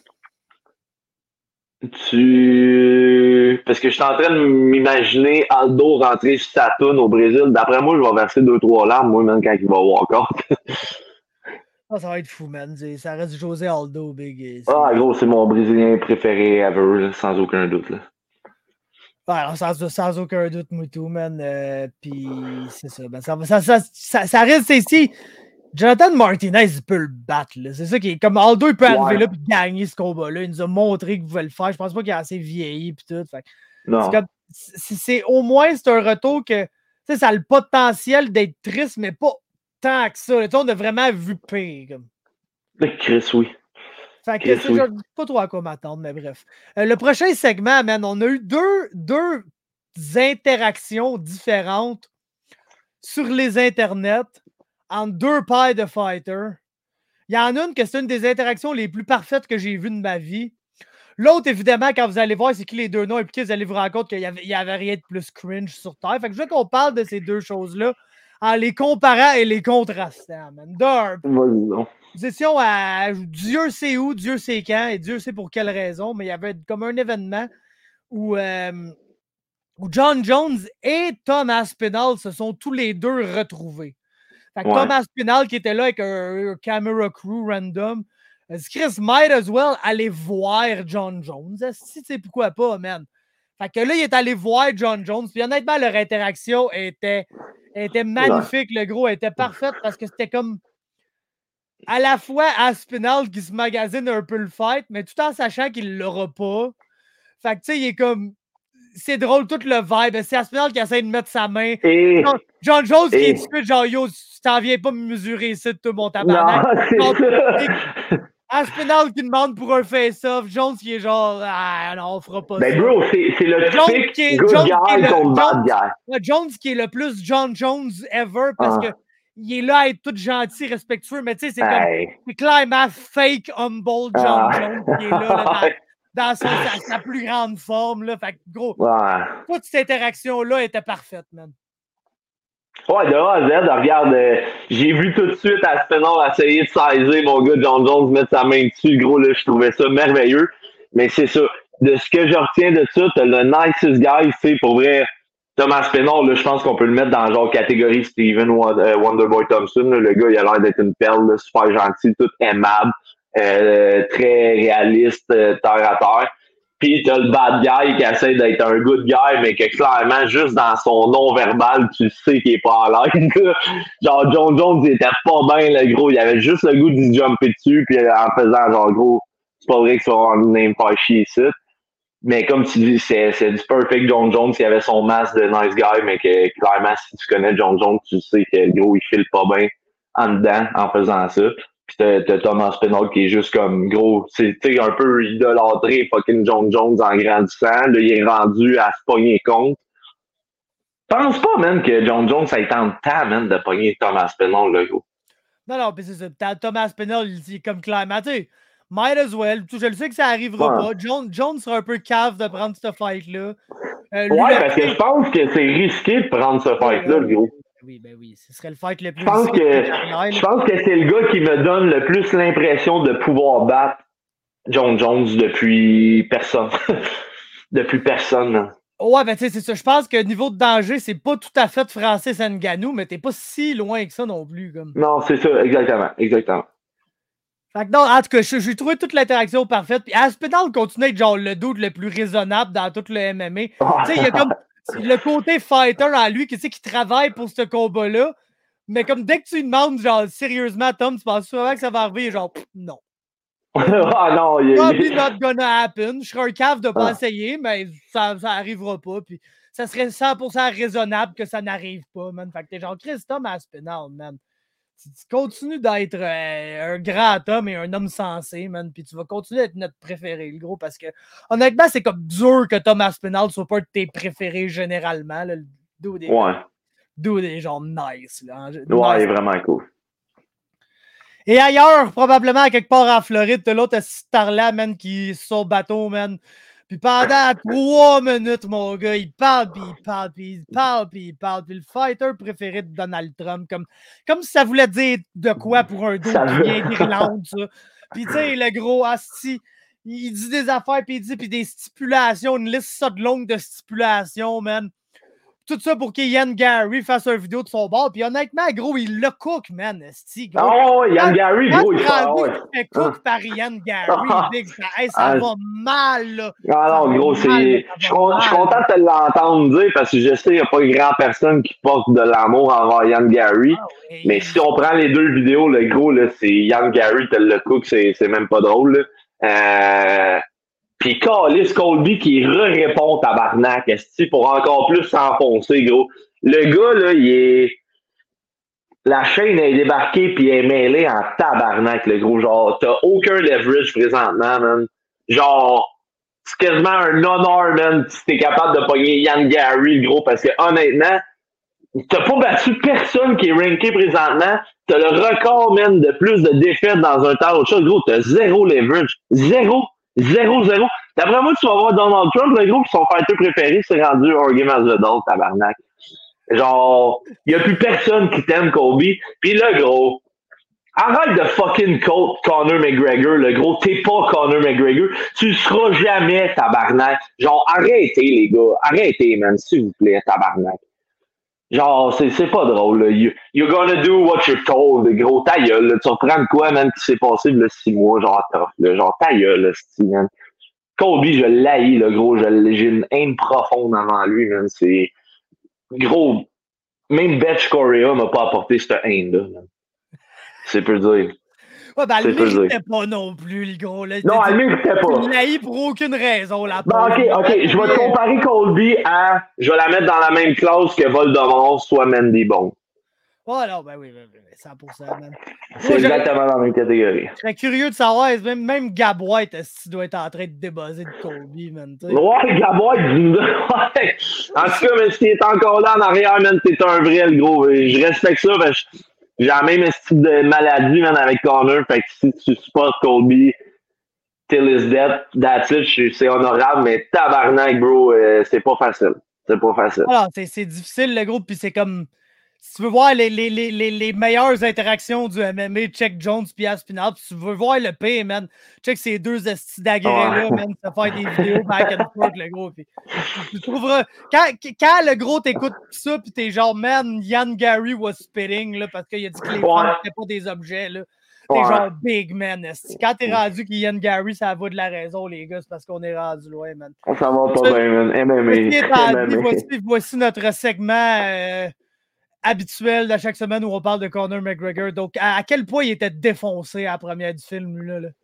Tu. Parce que je suis en train de m'imaginer Aldo rentrer sur sa toune au Brésil. D'après moi, je vais verser deux, trois larmes, moi, même quand il va walk out. Ah, ça va être fou, man. Ça reste José Aldo, Big. Ah, gros, c'est mon Brésilien préféré ever, là, sans aucun doute. Là. Ouais, sans, sans aucun doute, Moutou, man. Euh, Puis c'est ça, ben, ça, ça, ça, ça. Ça reste ici. Jonathan Martinez, il peut le battre. C'est ça qui est. Comme Aldo, il peut ouais. arriver là et gagner ce combat-là. Il nous a montré qu'il pouvait le faire. Je pense pas qu'il a assez vieilli puis tout. Fait, non. C'est comme, c'est, au moins, c'est un retour que ça a le potentiel d'être triste, mais pas tant que ça. On a vraiment vu pire. Comme. Le Chris, oui. Fait que c'est, oui. Je ne sais pas trop à quoi m'attendre, mais bref. Euh, le prochain segment, man, on a eu deux, deux interactions différentes sur les internets entre deux paires de fighters. Il y en a une que c'est une des interactions les plus parfaites que j'ai vues de ma vie. L'autre, évidemment, quand vous allez voir c'est qui les deux noms impliqués, vous allez vous rendre compte qu'il n'y avait, avait rien de plus cringe sur Terre. Fait que je veux qu'on parle de ces deux choses-là en les comparant et les contrastant. Man. D'un, nous étions à Dieu sait où, Dieu sait quand, et Dieu sait pour quelle raison, mais il y avait comme un événement où, euh, où John Jones et Tom Aspinall se sont tous les deux retrouvés. Fait que ouais. Tom Aspinall qui était là avec un, un camera crew random, euh, Chris might as well aller voir John Jones. Si tu sais pourquoi pas, man. Fait que là, il est allé voir John Jones. Puis honnêtement, leur interaction était, était magnifique. Ouais. Le gros était parfaite parce que c'était comme à la fois Aspinall qui se magasine un peu le fight, mais tout en sachant qu'il l'aura pas. Fait que tu sais, il est comme. C'est drôle, tout le vibe. C'est Aspinall qui essaie de mettre sa main. Et... John, John Jones et... qui est tout genre, yo, tu t'en viens pas me mesurer ici, tout mon tabarnak. Non, Aspinall qui demande pour un face-off. Jones qui est genre, ah non, on fera pas ben ça. Ben bro, c'est, c'est le typique qui est, good Jones guy contre bad guy. Ouais, Jones qui est le plus John Jones ever parce ah. que il est là à être tout gentil, respectueux, mais tu sais, c'est hey. comme, c'est clairement fake, humble John ah. Jones qui est là, là dans, dans son, sa, sa plus grande forme, là. Fait que, gros, ouais. toute cette interaction-là était parfaite, man. Ouais, de A à Z, regarde, euh, j'ai vu tout de suite Aspinall essayer de saisir mon gars John Jones, mettre sa main dessus, gros, là, je trouvais ça merveilleux. Mais c'est ça, de ce que je retiens de ça, t'as le nicest guy, c'est pour vrai, Thomas Aspinall, là, je pense qu'on peut le mettre dans genre catégorie Steven Wonderboy Thompson, là, le gars, il a l'air d'être une perle, là, super gentil, tout aimable, euh, très réaliste, euh, terre à terre. Puis t'as le bad guy qui essaie d'être un good guy, mais que clairement, juste dans son non-verbal, tu sais qu'il est pas à l'aise. Genre, John Jones, il était pas bien, le gros. Il avait juste le goût d'y jumper dessus, puis en faisant genre, gros, c'est pas vrai que ça va name faire chier ici. Mais comme tu dis, c'est, c'est du perfect John Jones. Il avait son masque de nice guy, mais que clairement, si tu connais John Jones, tu sais que le gros, il file pas bien en dedans en faisant ça. Pis t'as, t'as Thomas Aspinall qui est juste comme gros, c'est un peu idolâtré fucking John Jones en grandissant. Là, il est rendu à se pogner contre. Pense pas, man, que John Jones ça ait tant de temps, man, de pogner Thomas Aspinall, là, gros. Non, non, pis c'est ça. Thomas Aspinall, il est comme clairement, tu sais, might as well. Je le sais que ça arrivera ouais. pas. John, John sera un peu cave de prendre ce fight-là. Euh, ouais, parce que je pense que c'est risqué de prendre ce fight-là, le gros. Oui, ben oui, ce serait le fight le plus. Je pense que, je pense que c'est le gars qui me donne le plus l'impression de pouvoir battre John Jones depuis personne. depuis personne. Hein. Ouais, ben tu sais, c'est ça. Je pense que niveau de danger, c'est pas tout à fait Francis Ngannou, mais t'es pas si loin que ça non plus. Comme. Non, c'est ça, exactement. Exactement. Fait que non, en tout cas, j'ai trouvé toute l'interaction parfaite. Puis Aspinall continue à être genre le dude le plus raisonnable dans tout le M M A. Tu sais, il y a comme. Le côté fighter en lui qui, qui travaille pour ce combat-là, mais comme dès que tu lui demandes, genre, sérieusement, Tom, tu penses souvent que ça va arriver, genre, pff, non. Ah non, il Probably not gonna happen. Je serais un cave de pas ah. essayer, mais ça, ça arrivera pas. Puis ça serait cent pour cent raisonnable que ça n'arrive pas, man. Fait que t'es genre Chris Tom Aspinall, man. Tu, tu continues d'être euh, un grand homme et un homme sensé, man. Puis tu vas continuer d'être notre préféré, le gros, parce que honnêtement, c'est comme dur que Tom Aspinall soit pas de tes préférés généralement. Là. Le dude est, Ouais. dude est genre nice. Là. Ouais, Nice. il est vraiment cool. Et ailleurs, probablement, quelque part en Floride, t'as l'autre star-là, man, qui est sur le bateau, man. Puis pendant trois minutes, mon gars, il parle, puis il parle, puis il parle, puis il parle. Puis le fighter préféré de Donald Trump, comme, comme si ça voulait dire de quoi pour un dos qui vient d'Irlande, ça. Puis tu sais, le gros asti, il dit des affaires, puis il dit, puis des stipulations, une liste ça de longue de stipulations, man. Tout ça pour qu'Ian Gary fasse une vidéo de son bord. Puis honnêtement, gros, il le cook, man. Esti, gros. Oh, Ian Gary, gros, il fait... Il fait cook par Ian Gary. Big, ça, hey, ça ah, va mal, là. Ah non, gros, c'est... Je suis content de te l'entendre dire parce que je sais qu'il n'y a pas grand personne qui porte de l'amour envers Ian Gary. Ah, oui. Mais si on prend les deux vidéos, le gros, là, c'est Ian Gary, te le cook, c'est, c'est même pas drôle, là. Euh... Puis Callis Colby qui re-répond tabarnak, esti, pour encore plus s'enfoncer, gros. Le gars, là, il est... La chaîne est débarquée puis elle est mêlée en tabarnak, le gros. Genre, t'as aucun leverage présentement, man. Genre, c'est quasiment un honneur, man, si t'es capable de pogner Ian Gary, le gros, parce que honnêtement, t'as pas battu personne qui est ranké présentement. T'as le record, man, de plus de défaites dans un temps autre chose. Gros, t'as zéro leverage. Zéro. Zéro, zéro. D'après moi, tu vas voir Donald Trump, le gros, qui son fighter préféré, c'est rendu Jorge Masvidal, tabarnak. Genre, il n'y a plus personne qui t'aime, Colby. Puis là, gros, arrête de fucking coach Conor McGregor, le gros. T'es pas Conor McGregor. Tu le seras jamais, tabarnak. Genre, arrêtez, les gars. Arrêtez, man, s'il vous plaît, tabarnak. Genre, c'est, c'est pas drôle, là. You, you're gonna do what you're told, gros. Ta gueule, là. Tu reprends de quoi, man, qui s'est passé, là, six mois, genre, tough, là. Genre, ta gueule, là, c'ti, man. Colby, je l'haïs, le gros. Je, j'ai une haine profonde avant lui, man. C'est... Gros, même Betch Correa m'a pas apporté cette haine-là. Man. C'est peu dire. Ouais, ben, elle ne méritait pas non plus, le gros. Là. Non, elle ne méritait pas. Tu l'haïs pour aucune raison, la bon, ok, ok. Je vais te comparer Colby à... Je vais la mettre dans la même classe que Voldemort, soit Mandy Bone. Oh non, ben oui, ben, ben, cent pour cent, man. C'est moi, exactement dans la même catégorie. Je serais curieux de savoir, même, même Gab White, est-ce qu'il doit être en train de débuzzer de Colby, man. T'sais. Ouais, Gab White, ouais. En tout cas, mais s'il est encore là en arrière, man, t'es un vrai, le gros. Je respecte ça, parce que j'ai la même style de maladie, man, avec Conor. Fait que si tu supportes Colby till his death, that's it, c'est honorable, mais tabarnak, bro, euh, c'est pas facile. C'est pas facile. Alors, c'est, c'est difficile, le gros, puis c'est comme... Si tu veux voir les, les, les, les, les meilleures interactions du M M A, check Jones puis Aspinall. Si tu veux voir le pire, man, check ces deux estis d'agrès-là, ouais. man, ça fait des vidéos back and forth, le gros. Puis, tu trouveras... Quand, quand le gros t'écoute ça, puis t'es genre, man, Ian Gary was spitting, là, parce qu'il a dit que les ouais. femmes n'étaient pas des objets, là. T'es ouais. genre big, man. Esti. Quand t'es rendu qu'Ian Gary, ça va de la raison, les gars, c'est parce qu'on est rendu loin, man. Ça va pas bien, man. M M A. M M A. Voici, voici notre segment... Euh, habituel de chaque semaine où on parle de Conor McGregor. Donc, à, à quel point il était défoncé à la première du film, lui, là? là?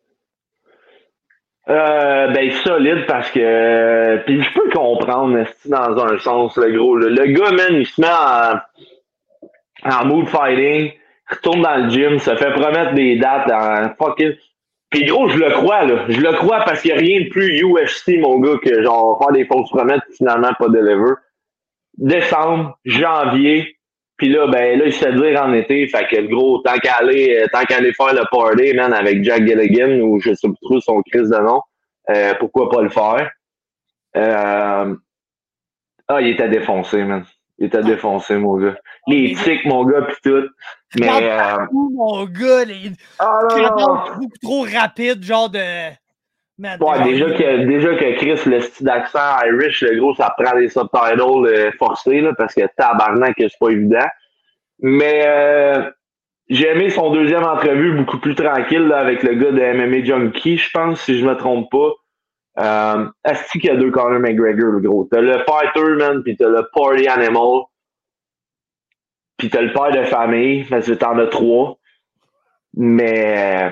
Euh, ben, solide parce que... Euh, puis je peux comprendre, dans un sens, le gros. Là. Le gars, man, il se met en, en mood fighting, retourne dans le gym, se fait promettre des dates en fucking... Puis gros, je le crois, là. Je le crois parce qu'il n'y a rien de plus U F C, mon gars, que genre faire des fausses promesses et finalement pas deliver. Décembre, janvier... Puis là, ben là, il se fait dire en été, fait que le gros, tant qu'à aller, tant qu'à aller faire le party, man, avec Jack Gilligan, ou je sais pas trop son crise de nom, euh, pourquoi pas le faire? Euh... Ah, il était défoncé, man. Il était défoncé, mon gars. Les tics, mon gars, pis tout. Mais. Euh... Mon gars, les. Ah, non, beaucoup trop rapide, genre de. Man, ouais, déjà que, déjà que Chris, le style d'accent Irish, le gros, ça prend des subtitles euh, forcés, là, parce que tabarnak, c'est pas évident. Mais euh, j'ai aimé son deuxième entrevue, beaucoup plus tranquille, là, avec le gars de M M A Junkie, je pense, si je me trompe pas. Euh, Est-ce qu'il y a deux Conor McGregor, le gros? T'as le fighter, man, pis t'as le party animal. Pis t'as le père de famille, parce que t'en as trois. Mais...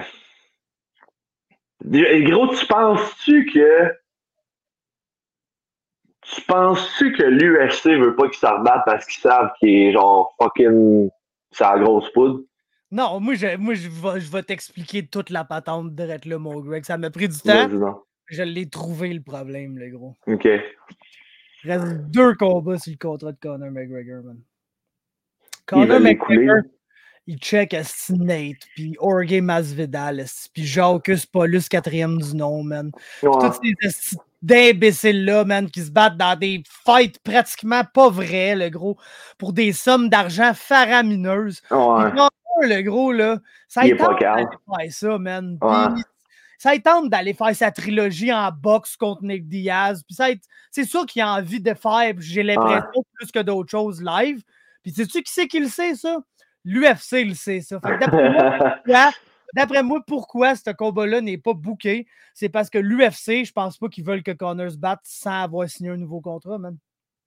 Gros, tu penses-tu que Tu penses-tu que l'U F C veut pas qu'il se rebatte parce qu'ils savent qu'il est genre fucking sa grosse poudre? Non, moi, je, moi, je vais, je vais t'expliquer toute la patente de là, mon Greg. Ça m'a pris du temps. Je l'ai trouvé, le problème, le gros. OK. Il reste deux combats sur le contrat de Conor McGregor, man. Conor McGregor, il check à Nate, puis Jorge Masvidal, puis Jacques Paulus, quatrième du nom, man. Ouais. Tous ces d'imbéciles-là, man, qui se battent dans des fights pratiquement pas vrais, le gros, pour des sommes d'argent faramineuses. Ouais. Puis, le gros, là, ça il tente d'aller faire ça, man. Ouais. Puis, ça tente d'aller faire sa trilogie en boxe contre Nick Diaz. Puis ça, c'est sûr qu'il a envie de faire, j'ai l'impression, ouais. plus que d'autres choses live. Puis sais-tu qui c'est qui le sait, ça? L'U F C le sait, ça. Fait que d'après moi, pourquoi, d'après moi, pourquoi ce combat-là n'est pas booké? C'est parce que l'U F C, je pense pas qu'ils veulent que Conor se batte sans avoir signé un nouveau contrat, man.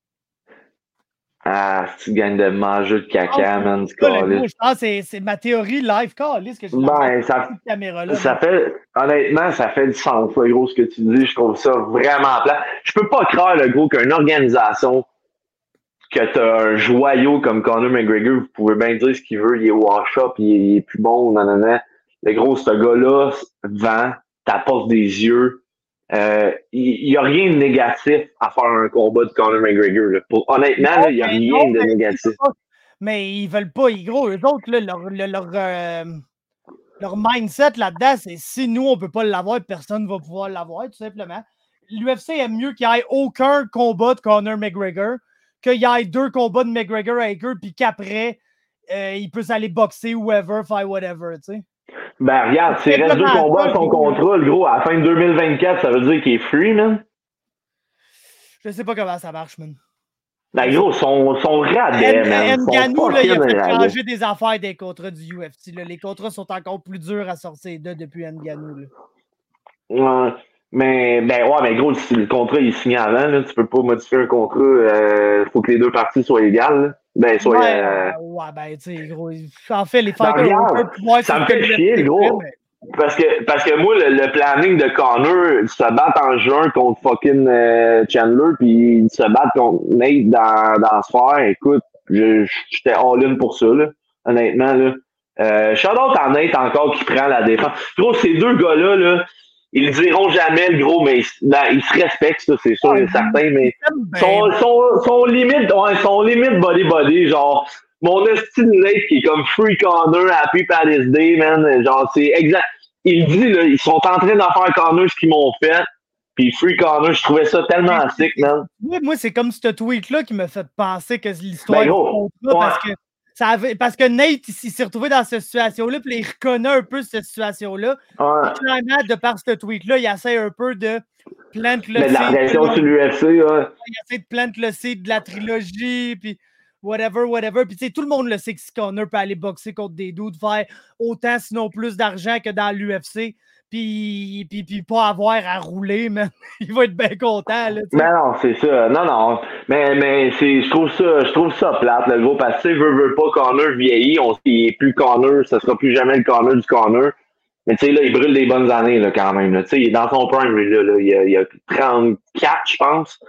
Ah, tu gagnes de manger de caca, oh, man. Je pense que c'est ma théorie live, Carlis, que j'ai ben, ça, caméra -là, ça fait, honnêtement, ça fait du sens, le gros, ce que tu dis. Je trouve ça vraiment plat. Je peux pas croire, le gros, qu'une organisation, que t'as un joyau comme Conor McGregor, vous pouvez bien dire ce qu'il veut, il est wash-up, il, il est plus bon, nanana. Le gros, ce gars-là vend, t'apporte des yeux. Euh, il n'y a rien de négatif à faire un combat de Conor McGregor. Là. Pour, honnêtement, il n'y a rien non, de négatif. Mais ils veulent pas, ils, gros, eux autres, là, leur, leur, leur, euh, leur mindset là-dedans, c'est si nous, on ne peut pas l'avoir, personne ne va pouvoir l'avoir, tout simplement. L'U F C aime mieux qu'il n'y ait aucun combat de Conor McGregor, qu'il y ait deux combats de McGregor avec eux, puis qu'après, euh, il peut aller boxer, whoever, faire whatever, tu sais. Ben, regarde, s'il reste deux combats à son contrat, le gros, à la fin de deux mille vingt-quatre, ça veut dire qu'il est free, man? Je sais pas comment ça marche, man. Ben, gros, son, son radais, man. Ngannou, là, il a fait changer des affaires des contrats du U F C, là. Les contrats sont encore plus durs à sortir de depuis Ngannou, là. Ouais. Mais, ben, ouais, mais gros, si le contrat il est signé avant, là, tu peux pas modifier un contrat, il euh, faut que les deux parties soient égales, là. Ben, soit. Ouais, euh... ouais, ben, tu sais, gros. En fait, les faire ben, ça me fait chier, gros. Mais... Parce que, parce que moi, le, le planning de Conor, se battre en juin contre fucking euh, Chandler, puis se battre contre Nate dans, dans ce faire, écoute, j'étais all-in pour ça, là, honnêtement, là. Euh, shout-out à Nate encore qui prend la défense. Gros, ces deux gars-là, là, ils le diront jamais, le gros, mais ben, ils se respectent, ça, c'est sûr et certain, mais sont, sont, sont limite, ouais, sont limite body-body, genre, mon esti de Nate qui est comme Free Conor, Happy Paddy's Day, man, genre, c'est exact. Il dit, là, ils sont en train d'en faire Conor ce qu'ils m'ont fait, puis Free Conor, je trouvais ça tellement sick, man. Oui, moi, c'est comme ce tweet-là qui m'a fait penser que l'histoire ben, gros, du contrat, ouais. parce que Ça avait, parce que Nate, il, il s'est retrouvé dans cette situation-là, puis il reconnaît un peu cette situation-là. Ouais. Clairement, de par ce tweet-là, il essaie un peu de planter le seed. La pression sur l'U F C, ouais. Il essaie de planter le seed de la trilogie, puis whatever, whatever. Puis tu sais, tout le monde le sait que si Conor peut aller boxer contre des dudes, faire autant, sinon plus d'argent que dans l'U F C, puis, puis, puis pas avoir à rouler, mais il va être bien content. Là, mais non, c'est ça. Non, non. Mais, mais c'est, je trouve ça, je trouve ça plate, le gros, parce que tu sais, veut, veut pas Conor vieillit, on sait qu'il est plus Conor, ça sera plus jamais le Conor du Conor. Mais tu sais, là, il brûle des bonnes années, là, quand même. Tu sais, il est dans son prime, lui, là, là. Il, a, il a trente-quatre, je pense.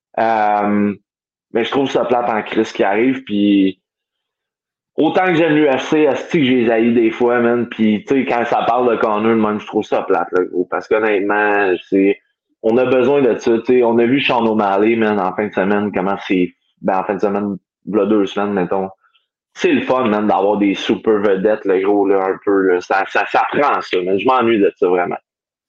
Euh, mais je trouve ça plate en crise qui arrive, puis autant que j'aime l'U F C, asti que j'ai haï des fois, man. Puis, tu sais, quand ça parle de Conor, même, je trouve ça plate, là, gros. Parce qu'honnêtement, c'est, on a besoin de ça, tu sais. On a vu Sean O'Malley, man, en fin de semaine, comment c'est, ben, en fin de semaine, là, deux semaines, mettons. C'est le fun, man, d'avoir des super vedettes, le gros, là, un peu, là. Ça, ça, ça prend ça, man. Je m'ennuie de ça, vraiment.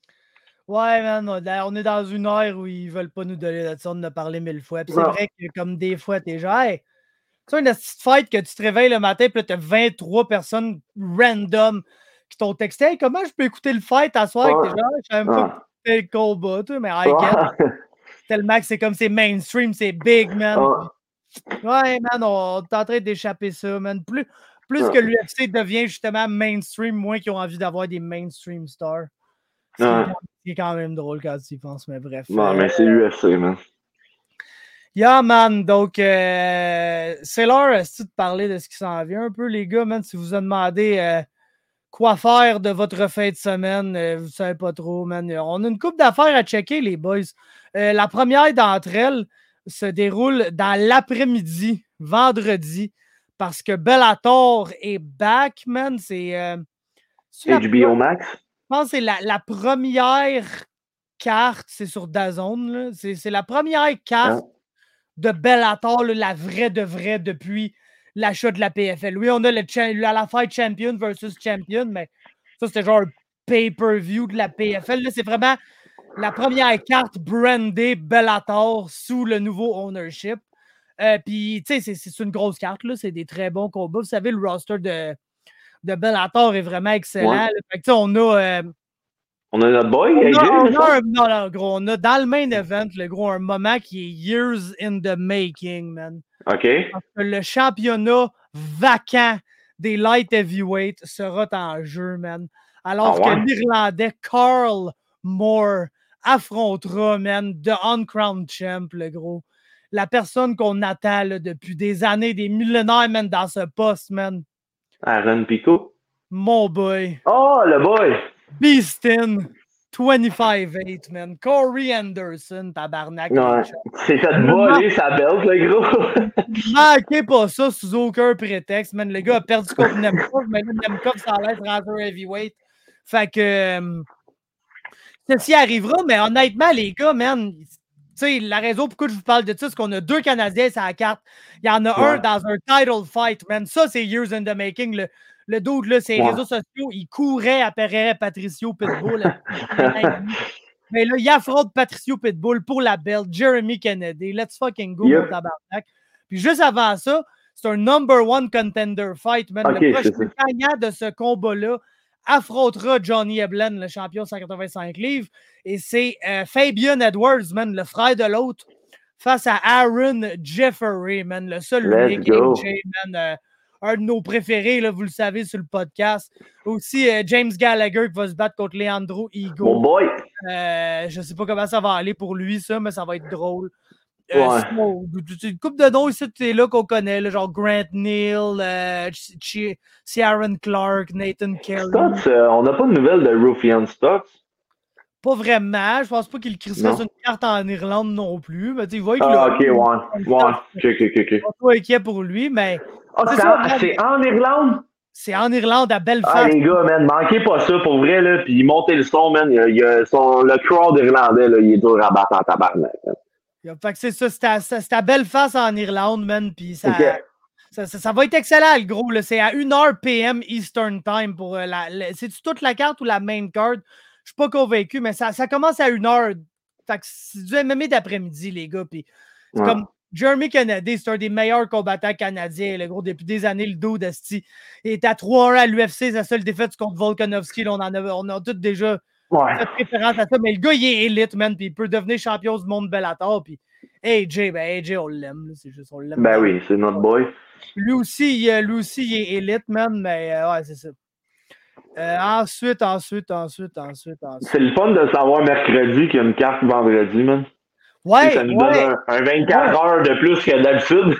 Ouais, man, on est dans une ère où ils veulent pas nous donner de ça, on en a parlé mille fois. Puis c'est vrai que, comme des fois, t'es genre, hey, tu sais, une petite fête que tu te réveilles le matin, puis là, t'as vingt-trois personnes random qui t'ont texté. Hey, comment je peux écouter le fight à soir? Ouais. T'es genre, je savais même pas que c'était le combat, tu sais, mais I get. Tellement que c'est comme c'est mainstream, c'est big, man. Ouais, ouais man, on est en train d'échapper ça, man. Plus, plus ouais. que l'U F C devient justement mainstream, moins qu'ils ont envie d'avoir des mainstream stars. C'est ouais. quand, quand même drôle quand tu y penses, mais bref. Non, euh, mais c'est l'U F C, man. Yeah, man. Donc, euh, c'est l'heure de parler de ce qui s'en vient un peu, les gars, man. Si vous a demandé euh, quoi faire de votre fin de semaine, euh, vous savez pas trop, man. On a une couple d'affaires à checker, les boys. Euh, la première d'entre elles, se déroule dans l'après-midi, vendredi, parce que Bellator est back, man. C'est... Euh, H B O Max? Je pense que c'est la, la première carte, c'est sur DAZN, là. C'est, c'est la première carte ah. de Bellator, là, la vraie de vraie, depuis l'achat de la P F L. Oui, on a le cha- la fight champion versus champion, mais ça, c'était genre un pay-per-view de la P F L. Là, c'est vraiment la première carte brandée Bellator sous le nouveau ownership. Euh, Puis, tu sais, c'est, c'est une grosse carte, là. C'est des très bons combats. Vous savez, le roster de, de Bellator est vraiment excellent. Ouais. Fait que, on a... Euh, on a notre boy, on A J, a, on a un, non, non, gros, on a dans le main event, le gros, un moment qui est years in the making, man. OK. Parce que le championnat vacant des light heavyweight sera en jeu, man. Alors oh, que ouais. l'Irlandais Carl Moore affrontera, man, The Uncrowned Champ, le gros. La personne qu'on attend là, depuis des années, des millénaires, man, dans ce poste, man. Aaron Pico. Mon boy. Oh, le boy. Beastin. vingt-cinq huit, man. Corey Anderson, tabarnak. Ouais. C'est fait voler sa belt, le gros. Manquez pas ça sous aucun prétexte, man. Le gars a perdu contre Nemkov, mais là, Nemkov, ça a l'air rendu heavyweight. Fait que... Euh, ceci arrivera, mais honnêtement, les gars, man... Tu sais, la raison pourquoi je vous parle de ça, c'est qu'on a deux Canadiens sur la carte. Il y en a ouais. un dans un title fight, man. Ça, c'est years in the making. Le, le dude, là, ses ouais. réseaux sociaux, il courait après Patricio Pitbull. Mais là, il affronte Patricio Pitbull pour la belt. Jeremy Kennedy. Let's fucking go, yep. mon tabarnak. Puis juste avant ça, c'est un number one contender fight, man. Okay, le prochain gagnant de ce combat-là affrontera Johnny Eblen, le champion cent quatre-vingt-cinq livres. Et c'est euh, Fabian Edwards, man, le frère de l'autre, face à Aaron Jeffery, man, le seul unique A J, man, euh, un de nos préférés, là, vous le savez, sur le podcast. Aussi, euh, James Gallagher qui va se battre contre Leandro Higo. Mon boy! Euh, je sais pas comment ça va aller pour lui, ça, mais ça va être drôle. Euh, ouais. Sinon, une couple de noms ici, c'est là qu'on connaît, là, genre Grant Neal, euh, Ciaran Clark, Nathan Kelly. Stotts, euh, on n'a pas de nouvelles de Ruffian Stotts? Pas vraiment. Je pense pas qu'il crisserait sur une carte en Irlande non plus. Mais il va être ah, là. ok, ouais. Ouais, ok, ok, ok. Je suis pas inquiet pour lui, mais. Ah, c'est, ça, en, c'est en Irlande? C'est en Irlande, à Belfast. Ah, les gars, man, manquez pas ça pour vrai, là. Puis montez le son, man. Il y a, il y a son, le crowd irlandais, là, il est dur à battre en tabarnak. Fait que c'est ça, c'est à, c'est à Belfast en Irlande, man. Puis ça, okay. ça, ça, ça va être excellent, le gros. Là. C'est à une heure P M Eastern Time pour euh, la. la c'est-tu toute la carte ou la main card? Je suis pas convaincu, mais ça, ça commence à une heure. Fait que c'est du M M A d'après-midi, les gars. Puis c'est ouais. comme Jeremy Kennedy, c'est un des meilleurs combattants canadiens, le gros, depuis des années, le dude d'Asti. Il est à trois un à l'U F C, sa seule défaite contre Volkanovski. Là, on, en a, on a tous déjà ouais. fait référence à ça. Mais le gars, il est élite, man. Puis il peut devenir champion du monde Bellator. Puis A J, ben A J, on l'aime. Là, c'est juste, on l'aime. Ben oui, c'est notre boy. Lui aussi, il, lui aussi, il est élite, man. Mais euh, ouais, c'est ça. Euh, ensuite, ensuite, ensuite, ensuite, ensuite. C'est le fun de savoir mercredi qu'il y a une carte vendredi, man. Ouais, ça nous ouais. donne un, un vingt-quatre ouais. heures de plus que d'habitude.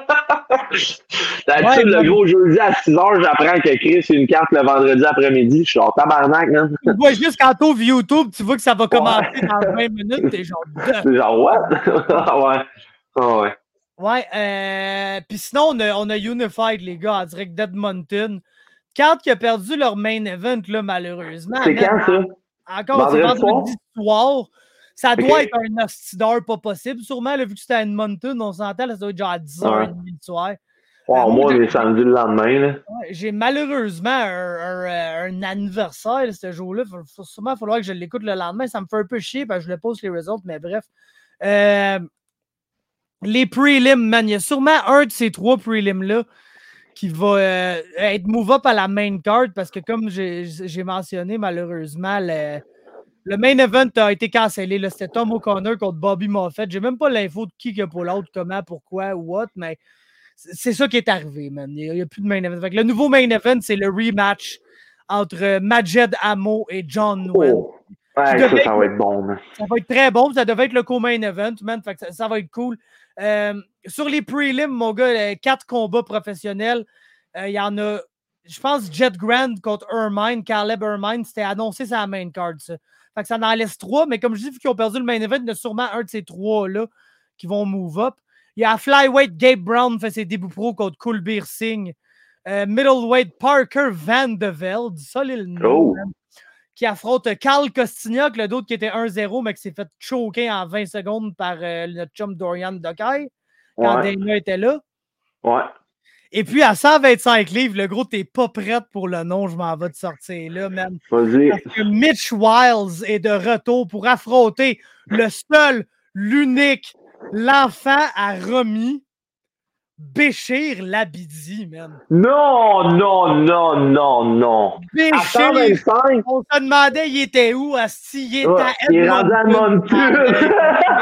D'habitude, ouais, le gros jeudi à six heures, j'apprends que Chris a une carte le vendredi après-midi. Je suis en tabarnak, man. Tu vois juste quand t'ouvres YouTube, tu vois que ça va commencer ouais. dans vingt minutes, t'es genre... C'est genre, what? ouais. Oh, ouais. Ouais, euh, puis sinon, on a, on a Unified, les gars, en direct d'Edmonton. Carte qui a perdu leur main event, là, malheureusement. C'est quand, ça? Encore, c'est vendredi soir. Ça doit okay. être un hostie d'heure pas possible, sûrement, là, vu que c'était à Edmonton, on s'entend, là, ça doit être genre à dix heures trente ouais. du soir. Ouais, euh, moi, j'ai samedi le lendemain. Là. Ouais, j'ai malheureusement un, un, un anniversaire, là, ce jour-là. Il va sûrement falloir que je l'écoute le lendemain. Ça me fait un peu chier, parce que je le pose les results, mais bref. Euh, les prelims, man, il y a sûrement un de ces trois prelims-là qui va euh, être move-up à la main card, parce que comme j'ai, j'ai mentionné, malheureusement, le... Le main event a été cancellé. Là. C'était Tom O'Connor contre Bobby Moffett. J'ai même pas l'info de qui que pour l'autre, comment, pourquoi ou what, mais c'est ça qui est arrivé, man. Il n'y a, a plus de main event. Fait que le nouveau main event, c'est le rematch entre Majed Amo et John Nguyen. Oh. Ouais, ça, être, ça va être bon. Man. Ça va être très bon. Ça devait être le co-main event, man. Fait que ça, ça va être cool. Euh, sur les prelims, mon gars, quatre combats professionnels. Il euh, y en a, je pense, Jet Grand contre Ermine, Caleb Ermine. C'était annoncé sur la main card, ça. Fait que ça en laisse trois, mais comme je dis, vu qu'ils ont perdu le main event, il y a sûrement un de ces trois-là qui vont move up. Il y a à Flyweight, Gabe Brown fait ses débuts pro contre Kulbir Singh. Euh, middleweight, Parker Van de Velde, ça le nom, Oh. man, qui affronte Carl Kostignac, le d'autre qui était un zéro, mais qui s'est fait choquer en vingt secondes par euh, notre chum Dorian Dokai quand Ouais. Dana était là. Ouais. Et puis à cent vingt-cinq livres, le gros, t'es pas prête pour le nom, je m'en vais te sortir là, man. Vas-y. Parce que Mitch Wiles est de retour pour affronter le seul, l'unique, l'enfant à Romy, Béchir Labidi, man. Non, non, non, non, non. À Béchir, cent vingt-cinq, on se demandait il était où, asti, il était ouais, à il est rendu à Edmonton.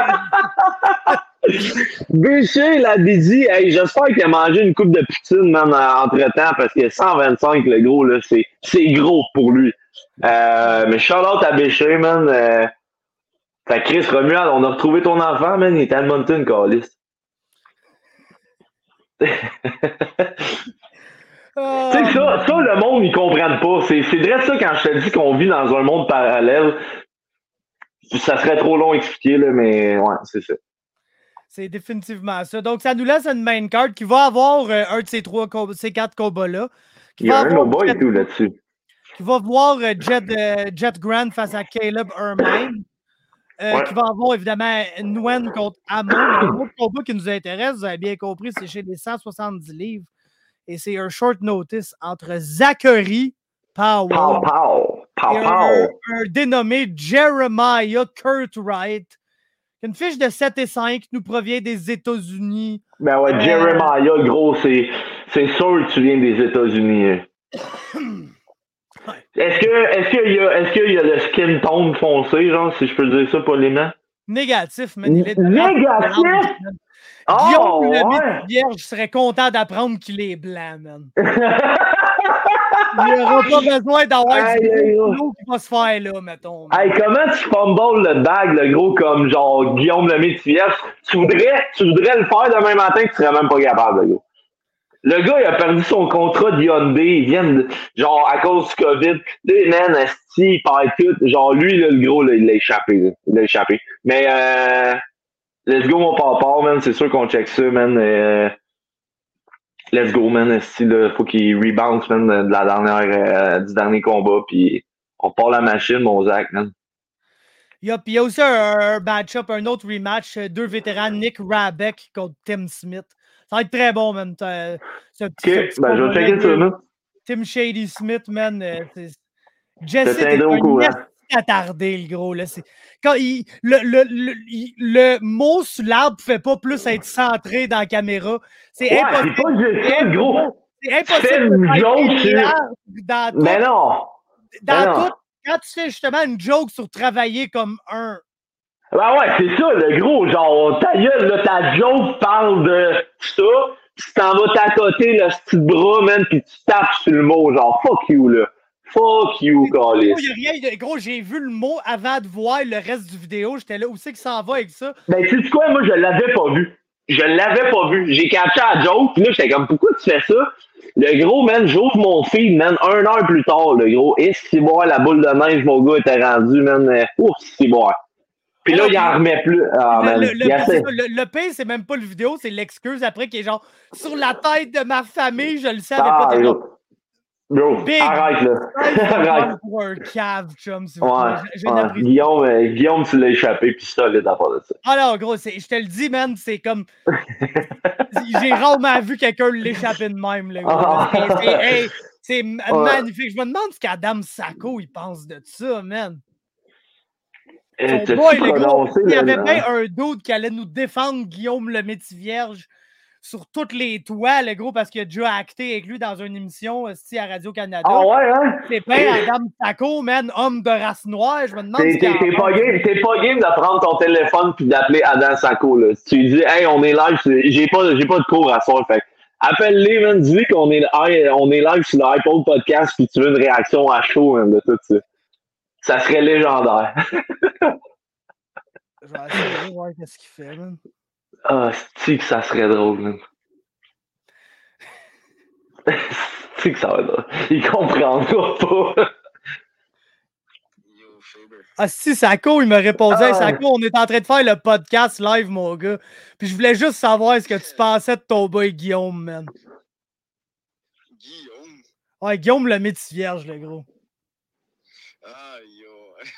Bécher, la Didi, hey, j'espère qu'il a mangé une coupe de poutine, man, entre-temps, parce que cent vingt-cinq, le gros, là, c'est, c'est gros pour lui. Euh, mais shout-out à Bécher, man. Euh, fait Chris Romuald, on a retrouvé ton enfant, man, il est à Edmonton, câlisse. Oh, Tu sais, ça, ça, le monde, ils comprennent pas. C'est, c'est vrai ça quand je te dis qu'on vit dans un monde parallèle. Ça serait trop long à expliquer, là, mais ouais, c'est ça. c'est définitivement ça. Donc, ça nous laisse une main card qui va avoir euh, un de ces trois, com- ces quatre combats-là. Qui Il y a va un avoir no boy Jet- et tout là-dessus. Qui va voir euh, Jet, euh, Jet Grant face à Caleb Ermine. Euh, Ouais. Qui va avoir évidemment Nguyen contre Amon. Mais un autre combat qui nous intéresse, vous avez bien compris, c'est chez les cent soixante-dix livres. Et c'est un short notice entre Zachary Powell Pow, pow. Pow, et un, pow. un dénommé Jeremiah Curtwright. Une fiche de sept et cinq nous provient des États-Unis. Ben ouais, Euh, Jeremiah, gros, c'est, c'est sûr que tu viens des États-Unis. hein. Est-ce que, est-ce qu'il y a, est-ce qu'il y a le skin tone foncé, genre, si je peux dire ça poliment? Négatif, man. Il est de Négatif? race, man. Oh, Guillaume le ouais. Vierge serait content d'apprendre qu'il est blanc, man. Il n'aura pas besoin d'avoir Aïe, du aïe, gros aïe. boulot qui va se faire là, mettons. man. Hey, comment tu fumbles le bag, le gros, comme genre Guillaume le Métivier? Tu voudrais, tu voudrais le faire demain matin, tu serais même pas capable, le gars. Le gars, il a perdu son contrat de Hyundai. Il vient de, genre, à cause du COVID. Là, man, esti, il perd tout. Genre, lui, là, le gros, là, il l'a échappé, là. Il l'a échappé. Mais, euh, let's go, mon papa, man. C'est sûr qu'on check ça, man. Euh, let's go, man. Esti, là, faut qu'il rebound, man, de la dernière, euh, du dernier combat. Puis, on part la machine, mon Zach, man. Il y a, puis il y a aussi un, un match-up, un autre rematch, euh, deux vétérans, Nick Rabeck contre Tim Smith. Ça va être très bon, man. T'as- Ce petit, Ok, ce petit ben, je vais combat-là, checker ça, deux- man. Tim Shady Smith, man. euh, c'est- Je Jesse te est tiendrai au un courant. esti attardé, le gros. Là. C'est- Quand il, le, le, le, il- le mot sur l'arbre ne fait pas plus être centré dans la caméra. C'est Ouais, impossible. c'est pas juste C'est ça, le gros. impossible. C'est Tu fais impossible une de faire joke des sur- larmes dans tout. Mais non! dans mais non. tout. Quand tu fais justement une joke sur travailler comme un. Ben ouais, c'est ça, le gros, genre, ta gueule, là, ta joke parle de ça, tu t'en vas t'accoter le petit bras, man, pis tu tapes sur le mot, genre, fuck you, là. Fuck you, Gros, Calis. il y a rien de- gros, j'ai vu le mot avant de voir le reste du vidéo. J'étais là, où c'est qu'il s'en va avec ça? Ben, tu sais quoi, moi, je l'avais pas vu. Je l'avais pas vu. J'ai catché la joke, pis là, j'étais comme, pourquoi tu fais ça? Le gros, man, j'ouvre mon feed, man, un heure plus tard, le gros, et si boire la boule de neige, mon gars était rendu, man, euh, ouf, si boire. Puis là, Alors, il en remet plus. Ah, Le, man, le, le, il essaie. c'est ça, le, le pire, c'est même pas le vidéo, c'est l'excuse après qui est genre sur la tête de ma famille, je le savais Ah, pas. T'es bro. Bro, Big. arrête, là. Arrête. Pour un cave, chum, s'il vous Ouais, plaît. Je, je ouais. n'apprécie Guillaume, euh, Guillaume, tu l'as échappé, puis solide à part de ça. pas. Alors, gros, c'est- je te le dis, man, c'est comme. J'ai rarement vu quelqu'un l'échapper de même, le gros. Ah. C'est- c'est hey, c'est m- Ouais. magnifique. Je me demande ce qu'Adam Sacco il pense de ça, man. Euh, Son t'as-tu boy, le gros, prononcé il y le avait nom? bien un dude qui allait nous défendre Guillaume le Métis-Vierge sur toutes les toits, le gros, parce qu'il a déjà acté avec lui dans une émission aussi à Radio-Canada. Ah ouais, hein? C'est bien Adam Taco, man, homme de race noire. Je me demande T'es ce qu'il t'es- en t'es pas pense. game, t'es pas game de prendre ton téléphone puis d'appeler Adam Sacco, là. Si tu lui dis, hey, on est live, c'est- j'ai pas, j'ai pas de cours à soir, fait que appelle-les, man, dis-lui qu'on est, hey, on est live sur le iPod Podcast puis tu veux une réaction à chaud, man, de tout ça. Ça serait légendaire. Je vais essayer de voir qu'est-ce qu'il fait, man. Ah, c'est que ça serait drôle, man. C'est que ça va être drôle. Il comprendra pas. Yo, fais Ah si, Sako, il me répondait, ah. Sako, on est en train de faire le podcast live, mon gars. Puis je voulais juste savoir ce que tu pensais de ton boy Guillaume, man. Guillaume? Ouais, Guillaume le métis vierge, le gros. Ah, yo.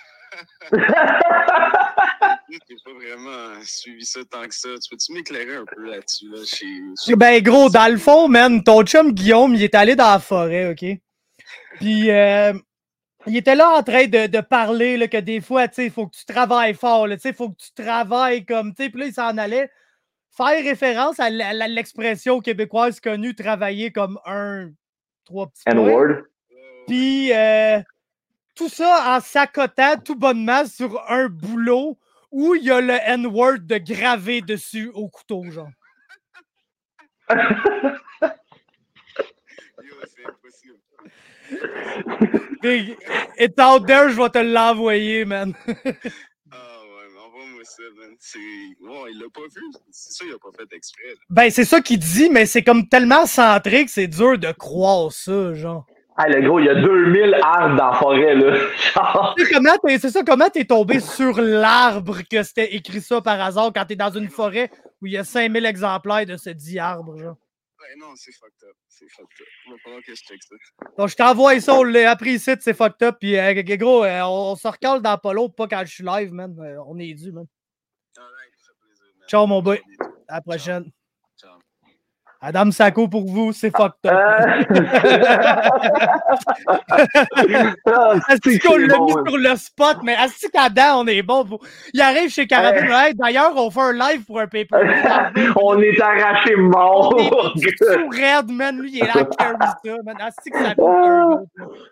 J'ai pas vraiment suivi ça tant que ça. Tu peux-tu m'éclairer un peu là-dessus? Là, chez, chez... Ben gros, dans le fond, man, ton chum Guillaume, il est allé dans la forêt, OK? Puis... Euh... Il était là en train de, de parler là, que des fois, tu sais, il faut que tu travailles fort, tu sais, il faut que tu travailles comme, tu sais, puis là, il s'en allait faire référence à l'expression québécoise connue, travailler comme un, trois petits N-word. Puis, euh, tout ça en s'accotant tout bonnement sur un boulot où il y a le N-word de gravé dessus au couteau, genre. Yo, c'est impossible. Big, it's out there, je vais te l'envoyer, man. Ah ouais, mais envoie-moi ça, man. C'est... Wow, il l'a pas vu. C'est ça, il a pas fait exprès. Là. Ben, c'est ça qu'il dit, mais c'est comme tellement centré que c'est dur de croire ça, genre. Ah, le gros, il y a deux mille arbres dans la forêt, là. C'est, comment t'es, c'est ça, comment t'es tombé sur l'arbre que c'était écrit ça par hasard quand t'es dans une forêt où il y a cinq mille exemplaires de ce dit arbre, genre? Ben non, c'est fucked up. C'est fucked up. Il va falloir que je check ça. Donc, je t'envoie ça, on l'a appris ici, c'est fucked up. Puis, euh, gros, euh, on, on se recale dans pas l'autre, pas quand je suis live, man. Euh, on est dû, man. Alright, ça fait plaisir, man. Ciao, mon boy. À la prochaine. Ciao. Adam Sako pour vous, c'est fucked up. Est-ce qu'on l'a mis sur le spot, mais est-ce qu'Adam, on est bon? Pour... Il arrive chez Carabine. Euh... Hey, d'ailleurs, on fait un live pour un paper. On est arraché mort. On est tout raide, man. Lui, il est là à carry ça, man. Est-ce que ça coûte un gros?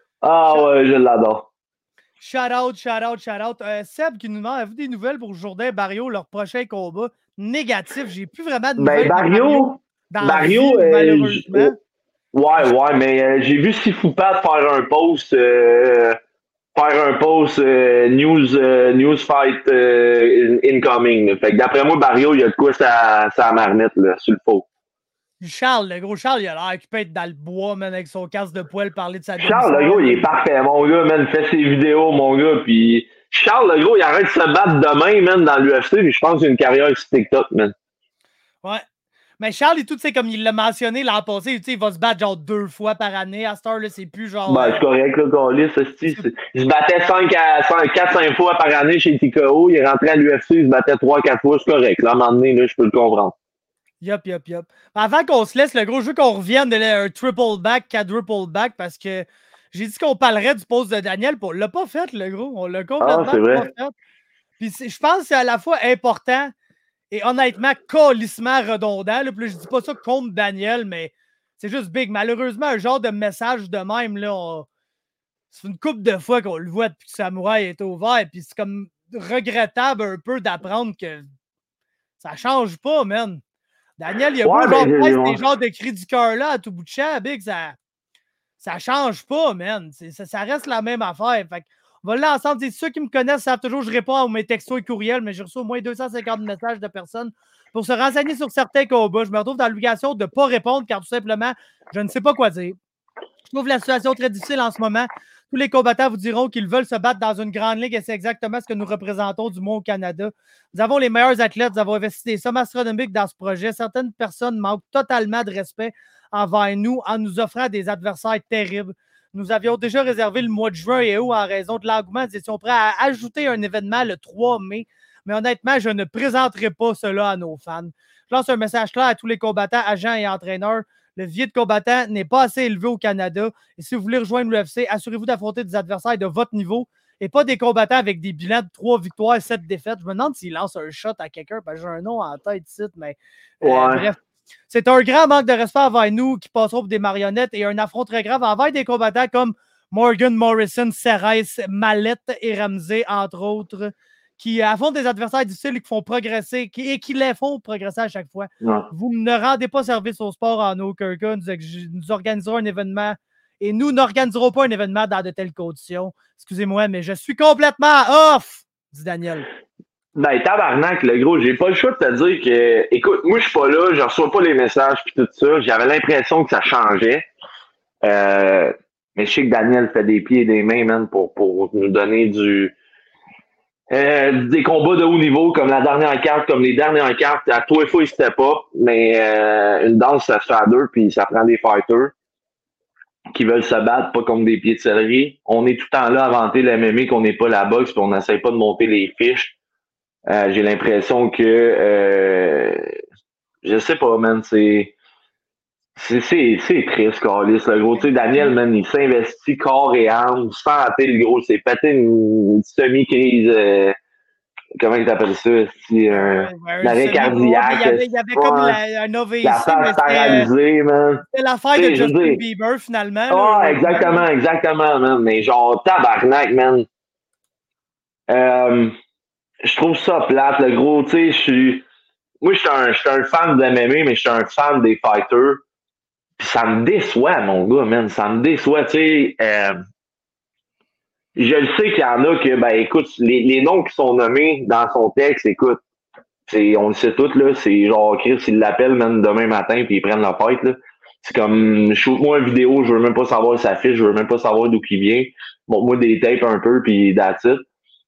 Ah ouais, je l'adore. Shout out, shout out, shout out. Euh, Seb qui nous demande, avez-vous des nouvelles pour Jourdain Barrio, leur prochain combat? Négatif, j'ai plus vraiment de nouvelles. Ben, Barrio... Dans Mario, vie, euh, malheureusement. Euh, ouais, ouais, mais euh, j'ai vu Sifoupat faire un post, euh, faire un post euh, news, euh, news fight euh, incoming. Là. Fait que d'après moi, Barrio, il y a de quoi ça, ça marmette là, sur le faux. Charles, le gros Charles, il a l'air qu'il peut être dans le bois, man, avec son casque de poêle, parler de sa Charles, le gros, il est parfait, mon gars, man, fait ses vidéos, mon gars, puis Charles, le gros, il arrête de se battre demain, man, dans l'U F C, puis je pense qu'il a une carrière sur TikTok, man. Ouais. Mais Charles, et tout, tu sais, comme il l'a mentionné l'an passé, tu sais, il va se battre genre deux fois par année. À cette heure, là, c'est plus genre. Ben, c'est correct, là, Gaulis, il se battait cinq à quatre cinq fois par année chez T K O. Il est rentré à l'U F C, il se battait trois quatre fois, c'est correct. Là, à un moment donné, là, je peux le comprendre. Yup, yup, yup. Avant qu'on se laisse, le gros, je veux qu'on revienne de un triple back, quadruple back, parce que j'ai dit qu'on parlerait du poste de Daniel, puis on l'a pas fait, le gros. On l'a complètement ah, c'est vrai. pas fait. Puis je pense que c'est à la fois important. Et honnêtement, calissement redondant. Là, puis là, je dis pas ça contre Daniel, mais c'est juste big. Malheureusement, un genre de message de même, là, on... c'est une couple de fois qu'on le voit depuis que Samouraï est ouvert. Puis c'est comme regrettable un peu d'apprendre que ça change pas, man. Daniel, il y a ouais, beau genre mais faire des genres de cris du cœur là à tout bout de champ, big, ça, ça change pas, man. Ça, ça reste la même affaire. Fait on va là ensemble. T'sais, ceux qui me connaissent savent toujours que je réponds à mes textos et courriels, mais j'ai reçu au moins deux cent cinquante messages de personnes pour se renseigner sur certains combats. Je me retrouve dans l'obligation de ne pas répondre car tout simplement, je ne sais pas quoi dire. Je trouve la situation très difficile en ce moment. Tous les combattants vous diront qu'ils veulent se battre dans une grande ligue et c'est exactement ce que nous représentons du moins au Canada. Nous avons les meilleurs athlètes, nous avons investi des sommes astronomiques dans ce projet. Certaines personnes manquent totalement de respect envers nous en nous offrant des adversaires terribles. Nous avions déjà réservé le mois de juin et août en raison de l'engouement. Nous étions prêts à ajouter un événement le trois mai. Mais honnêtement, je ne présenterai pas cela à nos fans. Je lance un message clair à tous les combattants, agents et entraîneurs. Le vivier de combattants n'est pas assez élevé au Canada. Et si vous voulez rejoindre l'U F C, assurez-vous d'affronter des adversaires de votre niveau et pas des combattants avec des bilans de trois victoires et sept défaites. Je me demande s'il lance un shot à quelqu'un, parce que j'ai un nom en tête ici, mais euh, ouais. bref. C'est un grand manque de respect envers nous qui passeront pour des marionnettes et un affront très grave envers des combattants comme Morgan Morrison, Serres, Mallette et Ramsey, entre autres, qui affrontent des adversaires difficiles et qui font progresser qui, et qui les font progresser à chaque fois. Ouais. Vous ne rendez pas service au sport en aucun cas. Nous, nous organiserons un événement et nous n'organiserons pas un événement dans de telles conditions. Excusez-moi, mais je suis complètement off, dit Daniel. Ben, tabarnak, le gros, j'ai pas le choix de te dire que, écoute, moi, je suis pas là, je reçois pas les messages pis tout ça. J'avais l'impression que ça changeait. Euh, mais je sais que Daniel fait des pieds et des mains, man, pour, pour nous donner du, Euh, des combats de haut niveau, comme la dernière carte, comme les dernières cartes, à toi et fois, ils step up, mais euh, une danse, ça se fait à deux, puis ça prend des fighters qui veulent se battre, pas comme des pieds de céleri. On est tout le temps là à vanter le M M A, qu'on n'est pas la boxe, puis on n'essaie pas de monter les fiches. Euh, j'ai l'impression que euh, je sais pas, man, c'est c'est c'est, c'est triste, Carlis, le gros. Tu sais, Daniel, man, il s'investit corps et âme, santé, le gros, c'est pété une, une semi-crise, euh, comment il t'appelle ça, si, euh, un l'arrêt cardiaque. Il y avait, il y avait comme la, un A V C, la face mais paralysée, man. c'était l'affaire de Justin Bieber, finalement. Ah, oh, exactement, exactement, man. Mais genre, tabarnak, man. Euh, je trouve ça plate, le gros, tu sais, je suis... Moi, je suis un, je suis un fan de M M A, mais je suis un fan des fighters. Puis ça me déçoit, mon gars, man. Ça me déçoit, tu sais. Euh, je le sais qu'il y en a que, ben, écoute, les, les noms qui sont nommés dans son texte, écoute, c'est, on le sait tous, là, c'est genre, Chris, ils l'appellent, même demain matin, puis ils prennent la fight, là. C'est comme, shoot-moi une vidéo, je veux même pas savoir sa fiche, je veux même pas savoir d'où il vient. Montre-moi des tapes un peu, puis that's it.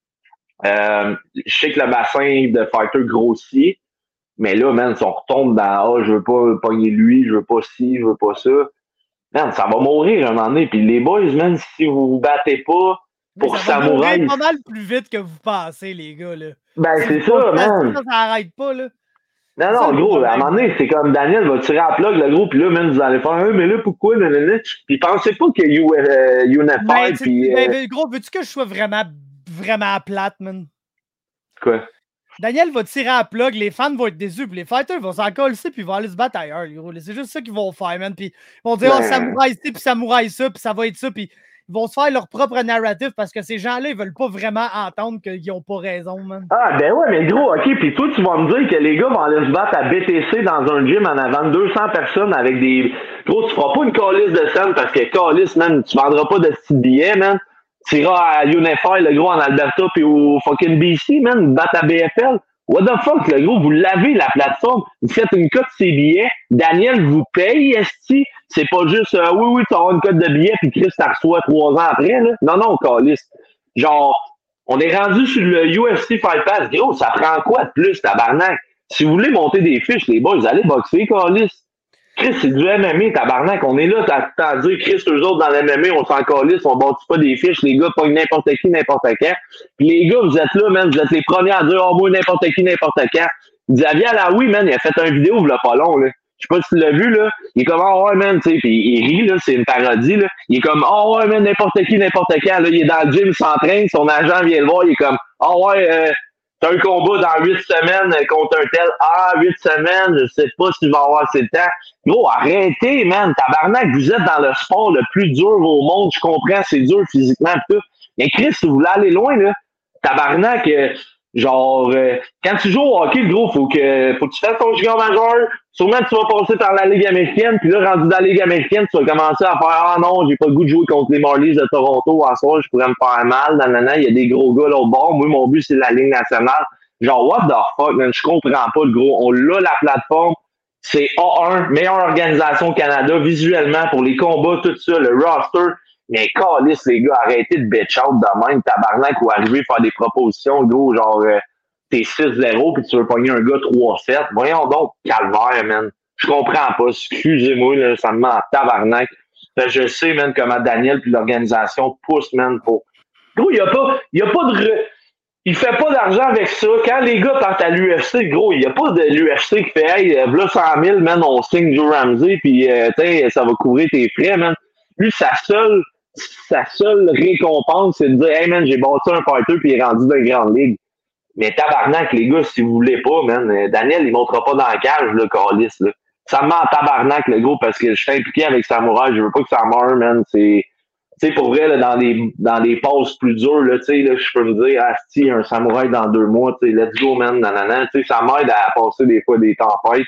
Euh, je sais que le bassin de fighter grossit, mais là, man, si on retombe dans « Ah, je veux pas pogner lui, je veux pas ci, je veux pas ça », man, ça va mourir un moment donné. Puis les boys, man, si vous vous battez pas pour Samouraï... Ça va pas mal plus vite que vous pensez, les gars, là. Ben, c'est ça, man. Ça, ça arrête pas, là. Non, non, gros, à un moment donné, c'est comme Daniel va tirer à la plug, le gros, puis là, man, vous allez faire hey, « mais là, pourquoi? » Puis pensez pas que you, uh, Unified, puis... Ben, euh... gros, veux-tu que je sois vraiment, vraiment plate, man? Quoi? Daniel va tirer à la plug, les fans vont être déçus, puis les fighters vont s'en coller, puis ils vont aller se battre ailleurs, gros. C'est juste ça qu'ils vont faire, man. Puis ils vont dire ben... « Oh, samouraï ci, puis samouraï ça, puis ça va être ça, puis... » Ils vont se faire leur propre narratif parce que ces gens-là, ils veulent pas vraiment entendre qu'ils n'ont pas raison, man. Ah, ben ouais, mais gros, OK, puis toi, tu vas me dire que les gars vont aller se battre à B T C dans un gym en avant de deux cents personnes avec des... Gros, tu feras pas une calice de scène parce que calice, man, tu vendras pas de petits billets, man. Tu iras à Unified, le gros, en Alberta, puis au fucking B C, man, battre à B F L. What the fuck, le gros, vous l'avez, la plateforme. Vous faites une cote de ces billets. Daniel vous paye, esti. C'est pas juste, euh, oui, oui, tu auras une cote de billets, puis Chris, t'as reçoit trois ans après, là. Non, non, caliste. Genre, on est rendu sur le U F C Fight Pass. Gros, ça prend quoi de plus, tabarnak? Si vous voulez monter des fiches, les boys, allez boxer, caliste. Chris, c'est du M M A, tabarnak. On est là, t'as à dire, Chris, eux autres, dans le M M A, on s'en calisse, on bâtit pas des fiches. Les gars pognent n'importe qui, n'importe quand. Puis les gars, vous êtes là, man, vous êtes les premiers à dire, oh, moi, n'importe qui, n'importe quand. Xavier Alaoui, man, il a fait une vidéo, il l'a pas long, là. Je sais pas si tu l'as vu, là. Il est comme, oh ouais, man, tu sais, puis il rit, là, c'est une parodie, là. Il est comme, oh ouais, man, n'importe qui, n'importe quand, là. Il est dans le gym, il s'entraîne, son agent vient le voir, il est comme, oh ouais, euh, t'as un combat dans huit semaines contre un tel. Ah, huit semaines, je sais pas si je vais avoir assez de temps. Gros, arrêtez, man. Tabarnak, vous êtes dans le sport le plus dur au monde. Je comprends, c'est dur physiquement et tout. Mais Chris, si vous voulez aller loin, là, tabarnak, euh, genre, euh, quand tu joues au hockey, le gros, faut que, faut que tu fasses ton junior majeur. Sûrement, tu vas passer par la Ligue américaine. Puis là, rendu dans la Ligue américaine, tu vas commencer à faire, ah non, j'ai pas le goût de jouer contre les Marlies de Toronto. En soir, je pourrais me faire mal. Nanana, il y a des gros gars là au bord. Moi, mon but, c'est la Ligue nationale. Genre, what the fuck, man? Je comprends pas, le gros. On l'a, la plateforme. C'est A un, meilleure organisation au Canada, visuellement, pour les combats, tout ça, le roster. Mais calisse, les gars, arrêtez de bitch out de même, tabarnak, ou arriver à faire des propositions, gros, genre, euh, t'es six zéro, puis tu veux pogner un gars trois sept. Voyons donc, calvaire, man. Je comprends pas. Excusez-moi, là, ça me met en tabarnak. Fait, je sais, man, comment Daniel puis l'organisation pousse, man, pour... Gros, il y a pas, il y a pas de... Re... Il fait pas d'argent avec ça. Quand les gars partent à l'U F C, gros, il y a pas de l'U F C qui fait « Hey, v'là cent mille, man, on signe Joe Ramsey, puis euh, ça va couvrir tes frais, man. » Lui, sa seule, sa seule récompense, c'est de dire « Hey, man, j'ai bâti un fighter, puis il est rendu dans une grande ligue. » Mais tabarnak, les gars, si vous voulez pas, man, Daniel, il montera pas dans la cage, là, calice, là. Ça me met en tabarnak, le gros, parce que je suis impliqué avec Samouraï, je veux pas que ça meure, man. C'est, tu sais, pour vrai, là, dans les, dans les pauses plus dures, là, tu sais, là, je peux me dire, ah, si, un Samouraï dans deux mois, tu sais, let's go, man, nanana. Tu sais, ça m'aide à passer des fois des tempêtes.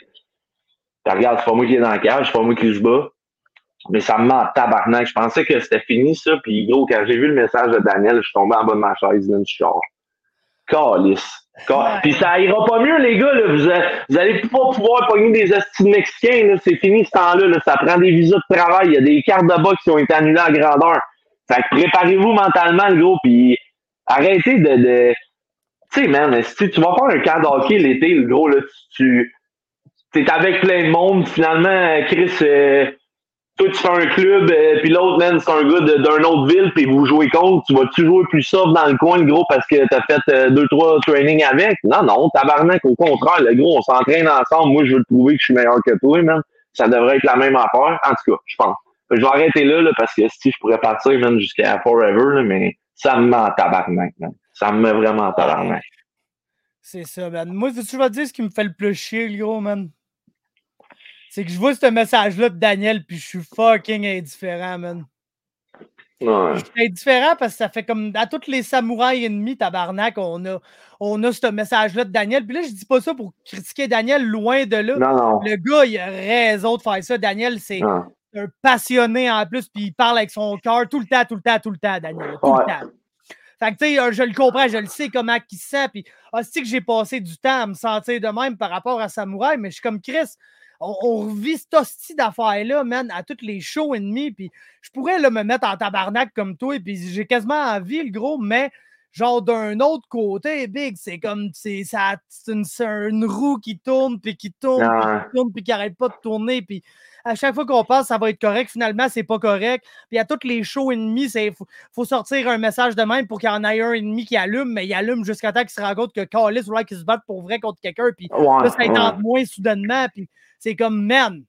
Puis regarde, c'est pas moi qui est dans la cage, c'est pas moi qui se bat. Mais ça me met en tabarnak. Je pensais que c'était fini, ça, puis gros, quand j'ai vu le message de Daniel, je suis tombé en bas de ma chaise, là, je suis genre, calice. Ouais. Puis ça ira pas mieux, les gars. Là. Vous, a, vous allez pas pouvoir pogner des hosties mexicains. Là. C'est fini ce temps-là. Là. Ça prend des visas de travail. Il y a des cartes de boxe qui ont été annulées à grandeur. Fait que préparez-vous mentalement, le gros. Puis arrêtez de, de, tu sais, man, si tu vas faire un camp de hockey l'été, le gros, là, tu, tu t'es avec plein de monde, finalement, Chris, euh, toi, tu fais un club, euh, puis l'autre, man, c'est un gars de, d'un autre ville, puis vous jouez contre, tu vas-tu jouer plus soft dans le coin, le gros, parce que t'as fait euh, deux, trois trainings avec? Non, non, tabarnak, au contraire, le gros, on s'entraîne ensemble, moi, je veux te prouver que je suis meilleur que toi, man. Ça devrait être la même affaire, en tout cas, je pense. Je vais arrêter là, là parce que si je pourrais partir, man, jusqu'à forever, là, mais ça me met en tabarnak, man. Ça me met vraiment en tabarnak. C'est ça, man. Moi, tu vas te dire ce qui me fait le plus chier, le gros, man? C'est que je vois ce message-là de Daniel, puis je suis fucking indifférent, man. Ouais. Je suis indifférent parce que ça fait comme à tous les samouraïs ennemis, tabarnak, on a, on a ce message-là de Daniel. Puis là, je dis pas ça pour critiquer Daniel, loin de là. Non, non. Le gars, il a raison de faire ça. Daniel, c'est Non. un passionné en plus, puis il parle avec son cœur tout le temps, tout le temps, tout le temps, Daniel. Tout Ouais. le temps. Fait que, tu sais, je le comprends, je le sais comment il se sent. Puis, ah, c'est que j'ai passé du temps à me sentir de même par rapport à Samouraï, mais je suis comme Chris. On, on revit cette hostie d'affaires-là, man, à toutes les shows ennemis. Puis, je pourrais là, me mettre en tabarnak comme toi, puis j'ai quasiment envie, le gros, mais genre d'un autre côté, Big, c'est comme, c'est, ça, c'est, une, c'est une roue qui tourne, puis qui tourne, puis qui tourne, puis qui arrête pas de tourner. Puis, à chaque fois qu'on pense, ça va être correct. Finalement, c'est pas correct. Puis à tous les shows ennemis, il faut, faut sortir un message de même pour qu'il y en ait un ennemi qui allume, mais il allume jusqu'à temps qu'il se rende compte que Callis voulait qu'il se batte pour vrai contre quelqu'un. Puis ouais, là, ça étend ouais. moins soudainement. Puis c'est comme, man,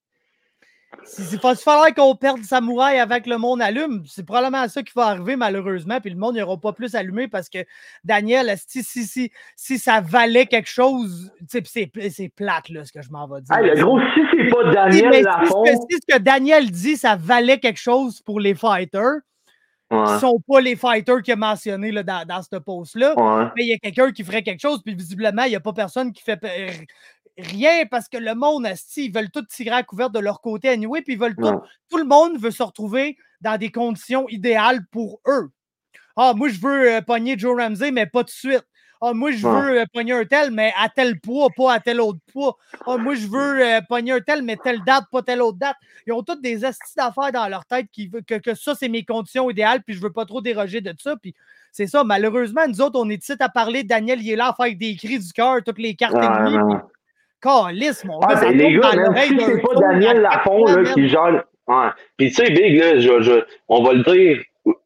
il va falloir qu'on perde Samouraï avec le monde allume. C'est probablement ça qui va arriver, malheureusement. Puis le monde n'aura pas plus allumé parce que Daniel, si, si, si, si ça valait quelque chose, c'est, c'est plate, là, ce que je m'en vais dire. Hey, le gros, si c'est pas Daniel si, Lafont... Si, si ce que Daniel dit, ça valait quelque chose pour les fighters, ouais. qui ne sont pas les fighters qu'il a mentionnés là, dans, dans ce post-là, ouais. mais il y a quelqu'un qui ferait quelque chose, puis visiblement, il n'y a pas personne qui fait rien parce que le monde, ils veulent tout tirer à couvert de leur côté anyway, puis ils veulent tout, tout le monde veut se retrouver dans des conditions idéales pour eux. Ah, moi, je veux euh, pogner Joe Ramsey, mais pas tout de suite. Ah, moi, je veux euh, pogner un tel, mais à tel poids, pas à tel autre poids. Ah, moi, je veux euh, pogner un tel, mais telle date, pas telle autre date. Ils ont toutes des astuces d'affaires dans leur tête qui que, que ça, c'est mes conditions idéales, puis je veux pas trop déroger de ça. Puis c'est ça, malheureusement, nous autres, on est ici à parler. Daniel, il est là à faire des cris du cœur, toutes les cartes ennemies. Calisse, mon ah, gars, ben, les gars, même si c'est pas Daniel Lafont là, qui gère. Ouais. Puis tu sais, Big, là, je, je, on va le dire.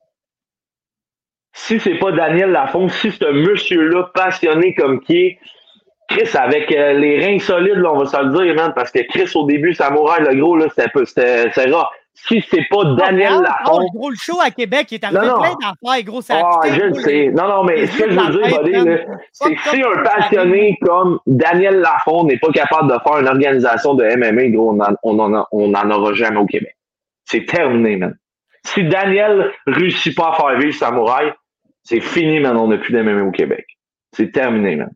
Si c'est pas Daniel Lafont, si ce monsieur-là, passionné comme qui est, Chris, avec euh, les reins solides, là, on va se le dire, man, parce que Chris, au début, Samouraï, le gros, là, c'était, c'était, c'était rare. Si c'est pas Daniel oh, Lafont... Oh, gros, le show à Québec, il est arrivé plein d'affaires, gros, ça a ah, coûté, je le sais. Les... Non, non, mais ce que je veux dire, buddy, là, c'est que si un passionné comme Daniel Lafont n'est pas capable de faire une organisation de M M A, gros, on n'en on en aura jamais au Québec. C'est terminé, man. Si Daniel réussit pas à faire vivre Samouraï, c'est fini, man, on n'a plus d'M M A au Québec. C'est terminé, man.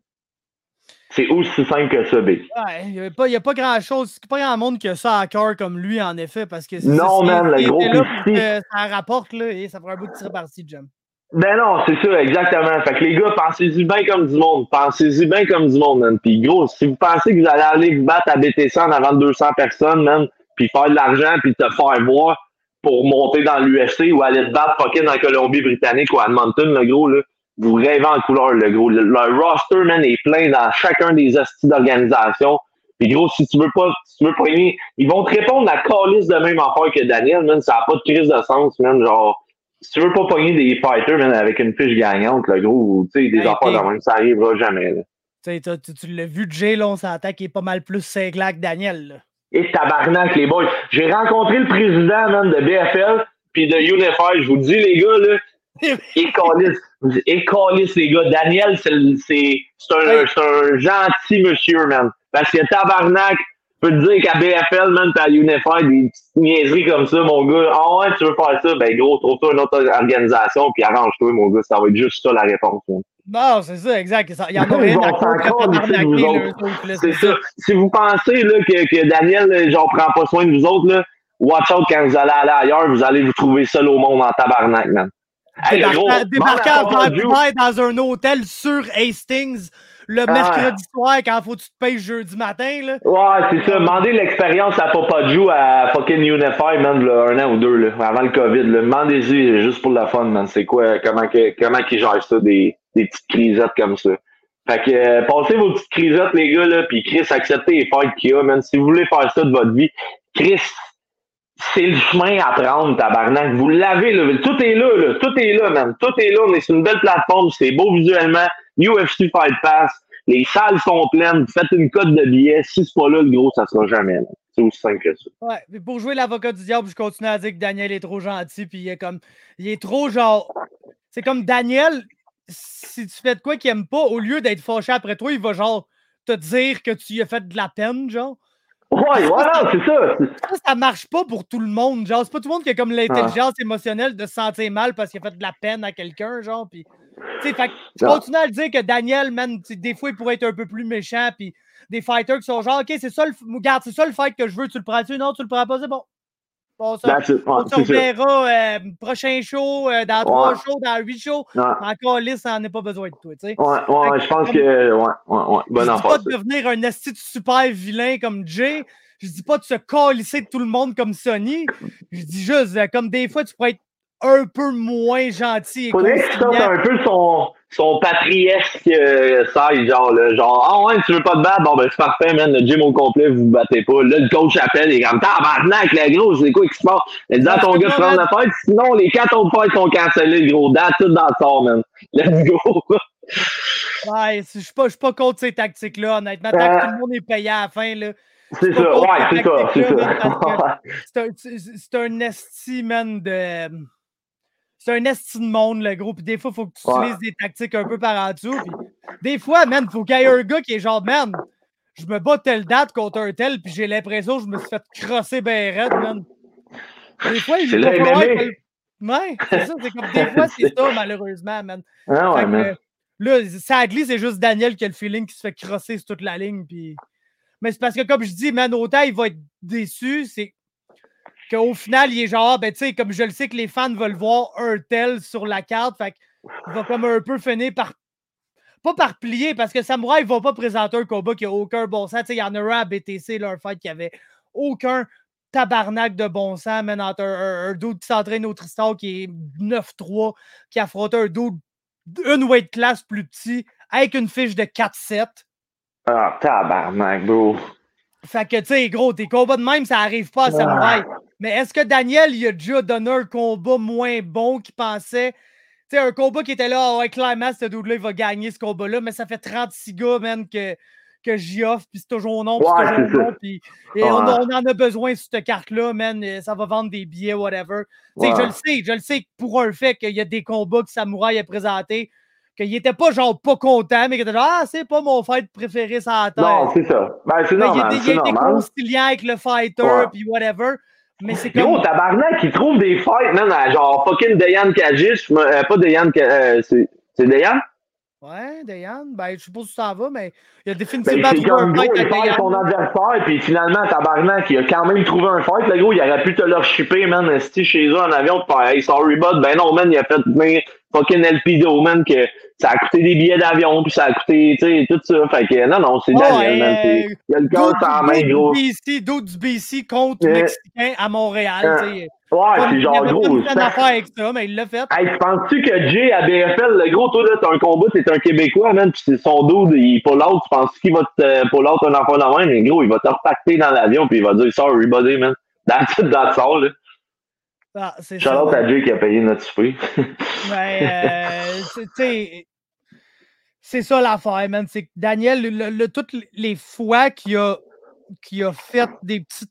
C'est aussi simple que ça, B. Ouais, il n'y a, a pas grand-chose, pas grand monde qui a ça à cœur comme lui, en effet, parce que non, c'est, man, c'est, le gros là que ça rapporte, là, et ça fera un bout de tirer parti, Jim. Ben non, c'est ça, exactement. Fait que les gars, pensez-y bien comme du monde. Pensez-y bien comme du monde, man. Puis gros, si vous pensez que vous allez aller vous battre à B T C en avant de deux cents personnes, man, puis faire de l'argent, puis te faire voir pour monter dans l'U F C ou aller te battre fucking dans la Colombie-Britannique ou à Edmonton, le gros, là, vous rêvez en couleur, le gros. Le, le roster, man, est plein dans chacun des hosties d'organisation. Puis gros, si tu veux pas, si tu veux pogner, ils vont te répondre la calice de même affaire que Daniel, man. Ça n'a pas de crise de sens, man. Genre, si tu veux pas pogner des fighters, man, avec une fiche gagnante, le gros, tu sais, des hey, affaires de même, ça arrivera jamais, là. Tu sais, tu l'as vu, Jay, là, on s'entend qu'il est pas mal plus cinglant que Daniel, là. Et tabarnak, les boys. J'ai rencontré le président, man, de B F L puis de Unify. Je vous dis, les gars, là, et calisse. Et calisse, les gars. Daniel, c'est, c'est, c'est, un, hey. c'est un gentil monsieur, man. Parce que tabarnak, je peux te dire qu'à B F L, man, pis à Unify, des petites niaiseries comme ça, mon gars. Ah ouais, tu veux faire ça? Ben, gros, trouve-toi une autre organisation, puis arrange-toi, mon gars. Ça va être juste ça, la réponse, man. Non, c'est ça, exact. Il y en a rien à contre. C'est ça. Si vous pensez là, que, que Daniel, genre, prend pas soin de vous autres, là, watch out quand vous allez aller ailleurs, vous allez vous trouver seul au monde en tabarnak, man. Hey, débarquer à Vancouver dans un hôtel sur Hastings le ah. mercredi soir quand faut que tu te payes jeudi matin, là. Ouais, c'est ça. Demandez l'expérience à Papadjou à fucking Unify, man, là, un an ou deux, là, avant le COVID, là. Demandez-y juste pour la fun, man. C'est quoi, comment, que, comment qu'ils gèrent ça, des, des petites crisettes comme ça. Fait que, euh, passez vos petites crisettes, les gars, là, puis Chris, acceptez les fights qu'il y a, man. Si vous voulez faire ça de votre vie, Chris, c'est le chemin à prendre, tabarnak. Vous l'avez, là. Tout est là, là. Tout est là, man. Tout est là. On est sur une belle plateforme. C'est beau visuellement. U F C Fight Pass. Les salles sont pleines. Vous faites une cote de billets. Si c'est pas là, le gros, ça sera jamais, là. C'est aussi simple que ça. Ouais, mais pour jouer l'avocat du diable, je continue à dire que Daniel est trop gentil, puis il est comme. Il est trop genre. C'est comme Daniel, si tu fais de quoi qu'il aime pas, au lieu d'être fâché après toi, il va genre te dire que tu lui as fait de la peine, genre. Ouais, voilà, c'est ça. Ça, ça marche pas pour tout le monde, genre. C'est pas tout le monde qui a comme l'intelligence ah. émotionnelle de se sentir mal parce qu'il a fait de la peine à quelqu'un, genre. Puis, tu sais, fait que je continue à le dire que Daniel, man, des fois, il pourrait être un peu plus méchant, puis des fighters qui sont genre, OK, c'est ça le, regarde, c'est ça le fight que je veux, tu le prends-tu? Non, tu le prends pas, c'est bon. Bon, ça, on se reverra euh, prochain show, euh, dans trois ouais. shows, dans huit shows. Ouais. Encore lisse, ça n'en a pas besoin de toi, tu sais. Ouais, ouais, je pense comme, que, ouais, ouais, ouais. Bon je dis pas de devenir un esti de super vilain comme Jay. Je dis pas de se calisser de tout le monde comme Sonny. Je dis juste, euh, comme des fois, tu pourrais être un peu moins gentil. Faudrait que tu sortes un peu son, son patriesque euh, side, genre, là, genre, ah ouais, tu veux pas te battre? Bon, ben, c'est parfait, man, le gym au complet, vous vous battez pas. Là, le coach appelle, il est comme, tabarnak, le gros, c'est quoi qui se passe? Il dit à ton gars de prendre la fête, sinon, les quatre autres fêtes sont cancellées, le gros, that's it dans le sort, man. Let's go. Ouais, je suis pas, pas contre ces tactiques-là, honnêtement. Tant euh... que tout le monde est payé à la fin, là. C'est ça, ouais, c'est ça, c'est ça. C'est un, c'est un esti, man, de... C'est un esti de monde, le gros. Puis des fois, il faut que tu ouais. utilises des tactiques un peu par en dessous. Puis des fois, man, il faut qu'il y ait un gars qui est genre, man, je me bats telle date contre un tel, puis j'ai l'impression que je me suis fait crosser ben raide, man. Des fois, il va falloir... Que... Ouais, c'est ça. C'est comme des fois, c'est ça, malheureusement, man. Ah ouais, fait man. Que, là, Sadly, c'est juste Daniel qui a le feeling qui se fait crosser sur toute la ligne, puis... Mais c'est parce que, comme je dis, man, autant il va être déçu, c'est qu'au final, il est genre, ben, tu sais, comme je le sais que les fans veulent voir un tel sur la carte, fait qu'il va comme un peu finir par, pas par plier, parce que Samouraï ne va pas présenter un combat qui n'a aucun bon sens. Tu sais, il y en aura à B T C, là, un fight qui avait aucun tabarnak de bon sens, man, entre un, un, un dude qui s'entraîne au Tristan qui est neuf trois, qui affronte un dude, une weight class plus petit, avec une fiche de quatre sept. Ah, tabarnak, bro. Fait que, tu sais, gros, tes combats de même, ça arrive pas à Samouraï. Ah. Mais est-ce que Daniel, il a déjà donné un combat moins bon qu'il pensait? Tu sais, un combat qui était là, ah ouais, clairement, ce dude-là, il va gagner ce combat-là, mais ça fait trente-six gars, man, que, que j'y offre, puis c'est toujours non, puis ouais, c'est toujours non, puis et ouais. on, on en a besoin sur cette carte-là, man, ça va vendre des billets, whatever. Tu sais, ouais. je le sais, je le sais pour un fait qu'il y a des combats que Samouraï a présentés, qu'il était pas genre pas content, mais qu'il était genre, ah, c'est pas mon fight préféré sur la terre. Non, c'est ça. Ben, c'est normal. Il, il, il était conciliant avec le fighter, ouais. puis whatever. Mais c'est comme. Gros, tabarnak, il trouve des fights, man, à genre fucking Dejan Kajic. Euh, pas Dejan, euh, c'est, c'est Dejan? Ouais, Dejan. Ben, je sais pas où ça va, mais il a définitivement ben, trouvé un gros, fight il avec Dejan. son adversaire, puis finalement, tabarnak, il a quand même trouvé un fight. Le gros, il aurait pu te leur shipper, man, esti chez eux en avion, puis hey, sorry, bud. Ben non, man, il a fait venir fucking El Pido, man, que ça a coûté des billets d'avion, puis ça a coûté, tu sais, tout ça. Fait que, non, non, c'est oh, Daniel, man. C'est, il a le cœur sur la main, gros. D'autres du B C contre euh, Mexicain à Montréal, euh, tu sais. Ouais, c'est genre gros. Il avait pas affaire avec ça, mais il l'a fait. Hey, penses-tu que Jay à B F L, le gros, toi, là, t'as un combat, t'es un Québécois, man, pis c'est son dude, il est pas l'autre, tu penses qu'il va te pull out un enfant de même, mais gros, il va te repacter dans l'avion, puis il va dire, sorry, buddy, man. That's it, that's all, là. Ah, c'est Shout out à Jay qui a payé notre souper. Ben, euh, tu sais, c'est ça l'affaire, man. C'est que Daniel, le, le, toutes les fois qu'il a, qu'il a fait des petites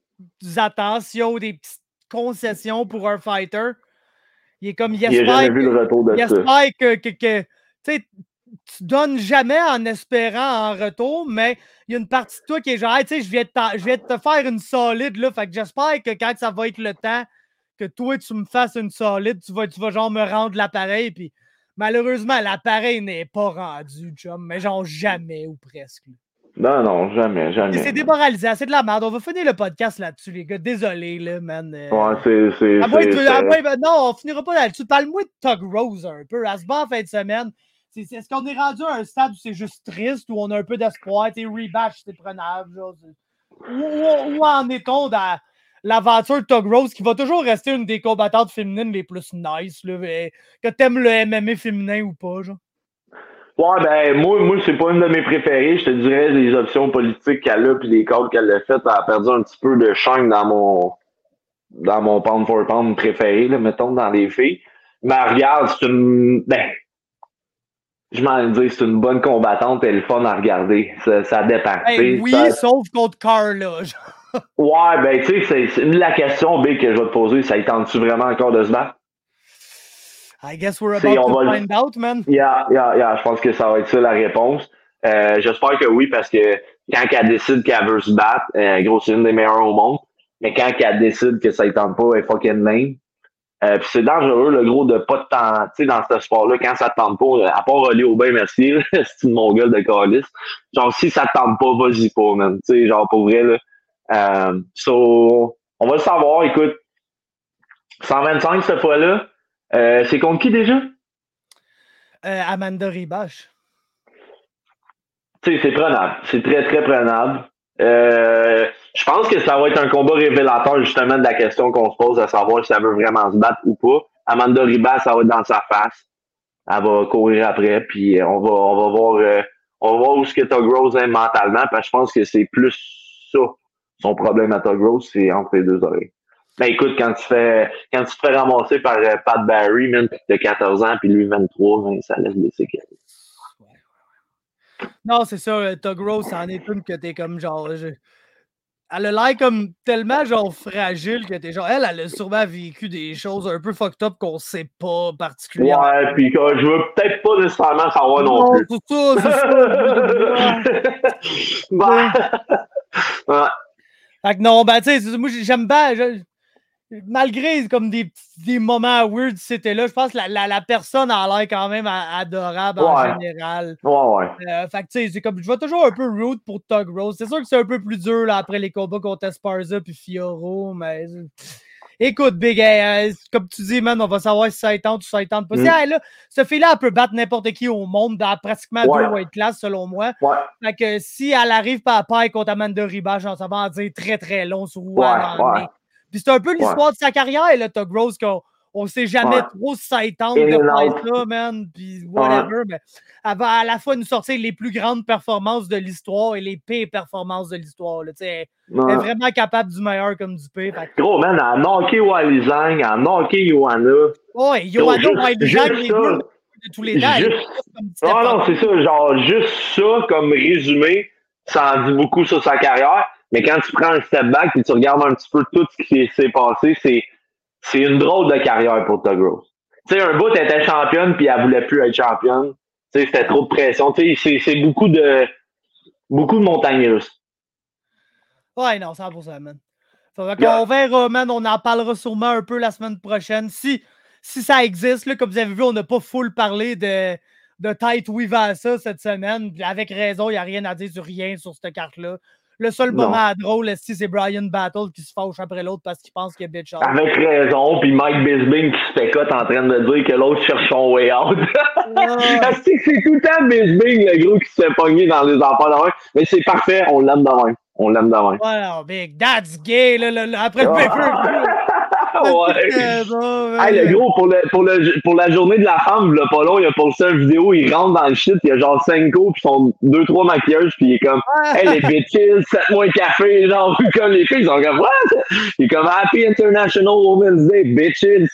attentions, des petites concessions pour un fighter, il est comme, il espère que, le retour de il espère que, que, que tu sais, tu donnes jamais en espérant en retour, mais il y a une partie de toi qui est genre, hey, tu sais, je viens de je viens de te faire une solide, là, fait que j'espère que quand ça va être le temps que toi, tu me fasses une solide, tu vas, tu vas genre me rendre l'appareil, puis malheureusement, l'appareil n'est pas rendu, chum, mais genre jamais ou presque. Non, non, jamais, jamais. C'est démoralisant, c'est de la merde. On va finir le podcast là-dessus, les gars. Désolé, là, man. Euh... Ouais, c'est... c'est, à moins c'est, de, c'est... À moins, ben, non, on finira pas là-dessus. Parle-moi de Tug Rose un peu. Elle se bat en fin de semaine. C'est, c'est, est-ce qu'on est rendu à un stade où c'est juste triste, où on a un peu d'espoir? T'es rebatch, c'est prenable. Genre, c'est... Où, où, où en est-on dans l'aventure de Tug Rose, qui va toujours rester une des combattantes féminines les plus nice, là, que t'aimes le M M A féminin ou pas, genre? Ouais, ben, moi, moi, c'est pas une de mes préférées. Je te dirais, les options politiques qu'elle a puis les calls qu'elle a faites, elle a perdu un petit peu de shine dans mon, dans mon pound for pound préféré, là, mettons, dans les filles. Mais regarde, c'est une, ben, je m'en dis, c'est une bonne combattante et le fun à regarder. Ça, ça dépend. Hey, oui, ça... sauf contre Carla. Ouais, ben, tu sais, c'est, c'est la question, B, que je vais te poser, ça y tente-tu vraiment encore de se battre? I guess we're about to va... find out, man. Yeah, yeah, yeah, je pense que ça va être ça la réponse. Euh, j'espère que oui, parce que quand elle décide qu'elle veut se battre, euh, gros, c'est une des meilleures au monde, mais quand elle décide que ça y tente pas, elle est fucking lame. Euh, puis c'est dangereux, le gros, de pas de temps, tu sais, dans ce sport-là, quand ça te tente pas, à part Oli Aubin, merci, c'est une mongole de calice. Genre, si ça te tente pas, vas-y pas, man. Tu sais, genre, pour vrai, là. Euh, so, on va le savoir, écoute. cent vingt-cinq cette fois-là. Euh, c'est contre qui déjà? Euh, Amanda Ribache. Tu sais, c'est prenable. C'est très, très prenable. Euh, je pense que ça va être un combat révélateur, justement, de la question qu'on se pose, à savoir si elle veut vraiment se battre ou pas. Amanda Ribas, ça va être dans sa face. Elle va courir après, puis on va, on va voir, euh, on va voir où ce que Tug Rose est mentalement, parce que je pense que c'est plus ça, son problème à Tug Rose, c'est entre les deux oreilles. Ben écoute, quand tu fais, quand tu te fais ramasser par euh, Pat Barry, même, puis t'as quatorze ans, puis lui vingt-trois, ben, ça laisse des séquelles. Non, c'est ça, Tug Rose, c'en est une que t'es comme genre. Je... Elle a l'air comme tellement genre fragile que t'es genre. Elle, elle a sûrement vécu des choses un peu fucked up qu'on sait pas particulièrement. Ouais, puis que je veux peut-être pas nécessairement savoir non, non plus. C'est ça, c'est ça. Bah. Ouais. Fait que non, ben tu sais, moi j'aime bien. Je... Malgré comme des, des moments weird c'était là, je pense que la, la, la personne a l'air quand même adorable en ouais. général. Ouais, ouais. Euh, fait que tu sais, c'est comme je vais toujours un peu root pour Tug Rose. C'est sûr que c'est un peu plus dur là, après les combats contre Esparza puis Fioro, mais écoute, Big, euh, comme tu dis, man, on va savoir si ça y tente ou ça y tente pas. Mm. Hey, là, ce fille-là, elle peut battre n'importe qui au monde dans pratiquement ouais. deux weight classes, selon moi. Ouais. Fait que si elle arrive par paille contre Amanda Ribas, ça va en dire très très long sur où ouais, elle en ouais. est. Puis c'est un peu l'histoire ouais. de sa carrière, là, Tug Rose, qu'on on sait jamais ouais. trop si ça y tente de faire ça, man, puis whatever, ouais. mais elle va à la fois nous sortir les plus grandes performances de l'histoire et les pires performances de l'histoire, là, tu sais. Ouais. Elle est vraiment capable du meilleur comme du pire. Fait. Gros, man, elle a knocké Weili Zhang, elle a knocké Joanna. Ouais, Joanna, Weili Zhang, les deux de tous les temps. Juste... Non, non, c'est ça, genre, juste ça, comme résumé, ça en dit beaucoup sur sa carrière. Mais quand tu prends un step back et tu regardes un petit peu tout ce qui s'est passé, c'est, c'est une drôle de carrière pour Tug Rose. Tu sais, un bout, elle était championne puis elle voulait plus être championne. Tu sais, c'était trop de pression. Tu sais, c'est, c'est beaucoup de, beaucoup de montagnes russes. Ouais, non, cent pour cent, man. Fait qu'on verra, man. On en parlera sûrement un peu la semaine prochaine. Si, si ça existe, là, comme vous avez vu, on n'a pas full parlé de, de Tight Weavasa cette semaine. Avec raison, il n'y a rien à dire sur rien sur cette carte-là. Le seul non. moment drôle, c'est Brian Battle qui se fâche après l'autre parce qu'il pense qu'il est bitch out. Avec raison, puis Mike Bisping qui se fait cut en train de dire que l'autre cherche son way out. Ah. c'est, c'est tout le temps Bisping, le gros, qui se fait pogner dans les enfants de même. Mais c'est parfait, on l'aime de même. On l'aime de même. Ouais, non, big, that's gay, là, là, là après le paper. Ouais. Bon, hey, le gros, pour, le, pour, le, pour la journée de la femme, le pas long, il a posté une vidéo, il rentre dans le shit, il y a genre cinq go, puis son deux trois maquilleuses, puis il est comme, hey, les bitches, sept mois de café, genre, comme les filles, ils sont comme, what? Il est comme, Happy International Women's Day, bitches.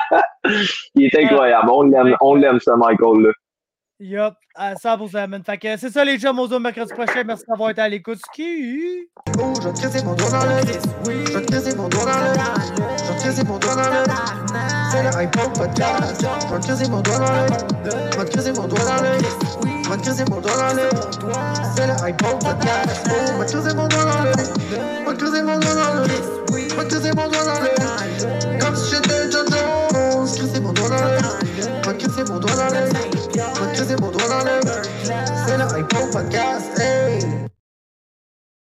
Il est incroyable, on l'aime, on l'aime, ce Michael-là. Yup, à cent pour cent, man. Fait que c'est ça, les gens, on se voit mercredi prochain. Merci d'avoir été à l'écoute. Ski! Oh, je vais te casser mon doigt dans le Je vais te casser mon doigt dans le Je vais te casser mon doigt dans le C'est le iPod podcast. Je vais te casser mon doigt dans le Je vais te casser mon doigt dans le Je vais te casser mon doigt dans le C'est le iPod podcast. Oh, je vais te casser mon doigt dans le Je vais te casser mon doigt dans le Je vais te casser mon doigt dans le Comme si j'étais John Jones. Casser mon doigt dans le Je vais te casser mon doigt dans le Je vais te casser mon doigt dans le C'est le iPod podcast.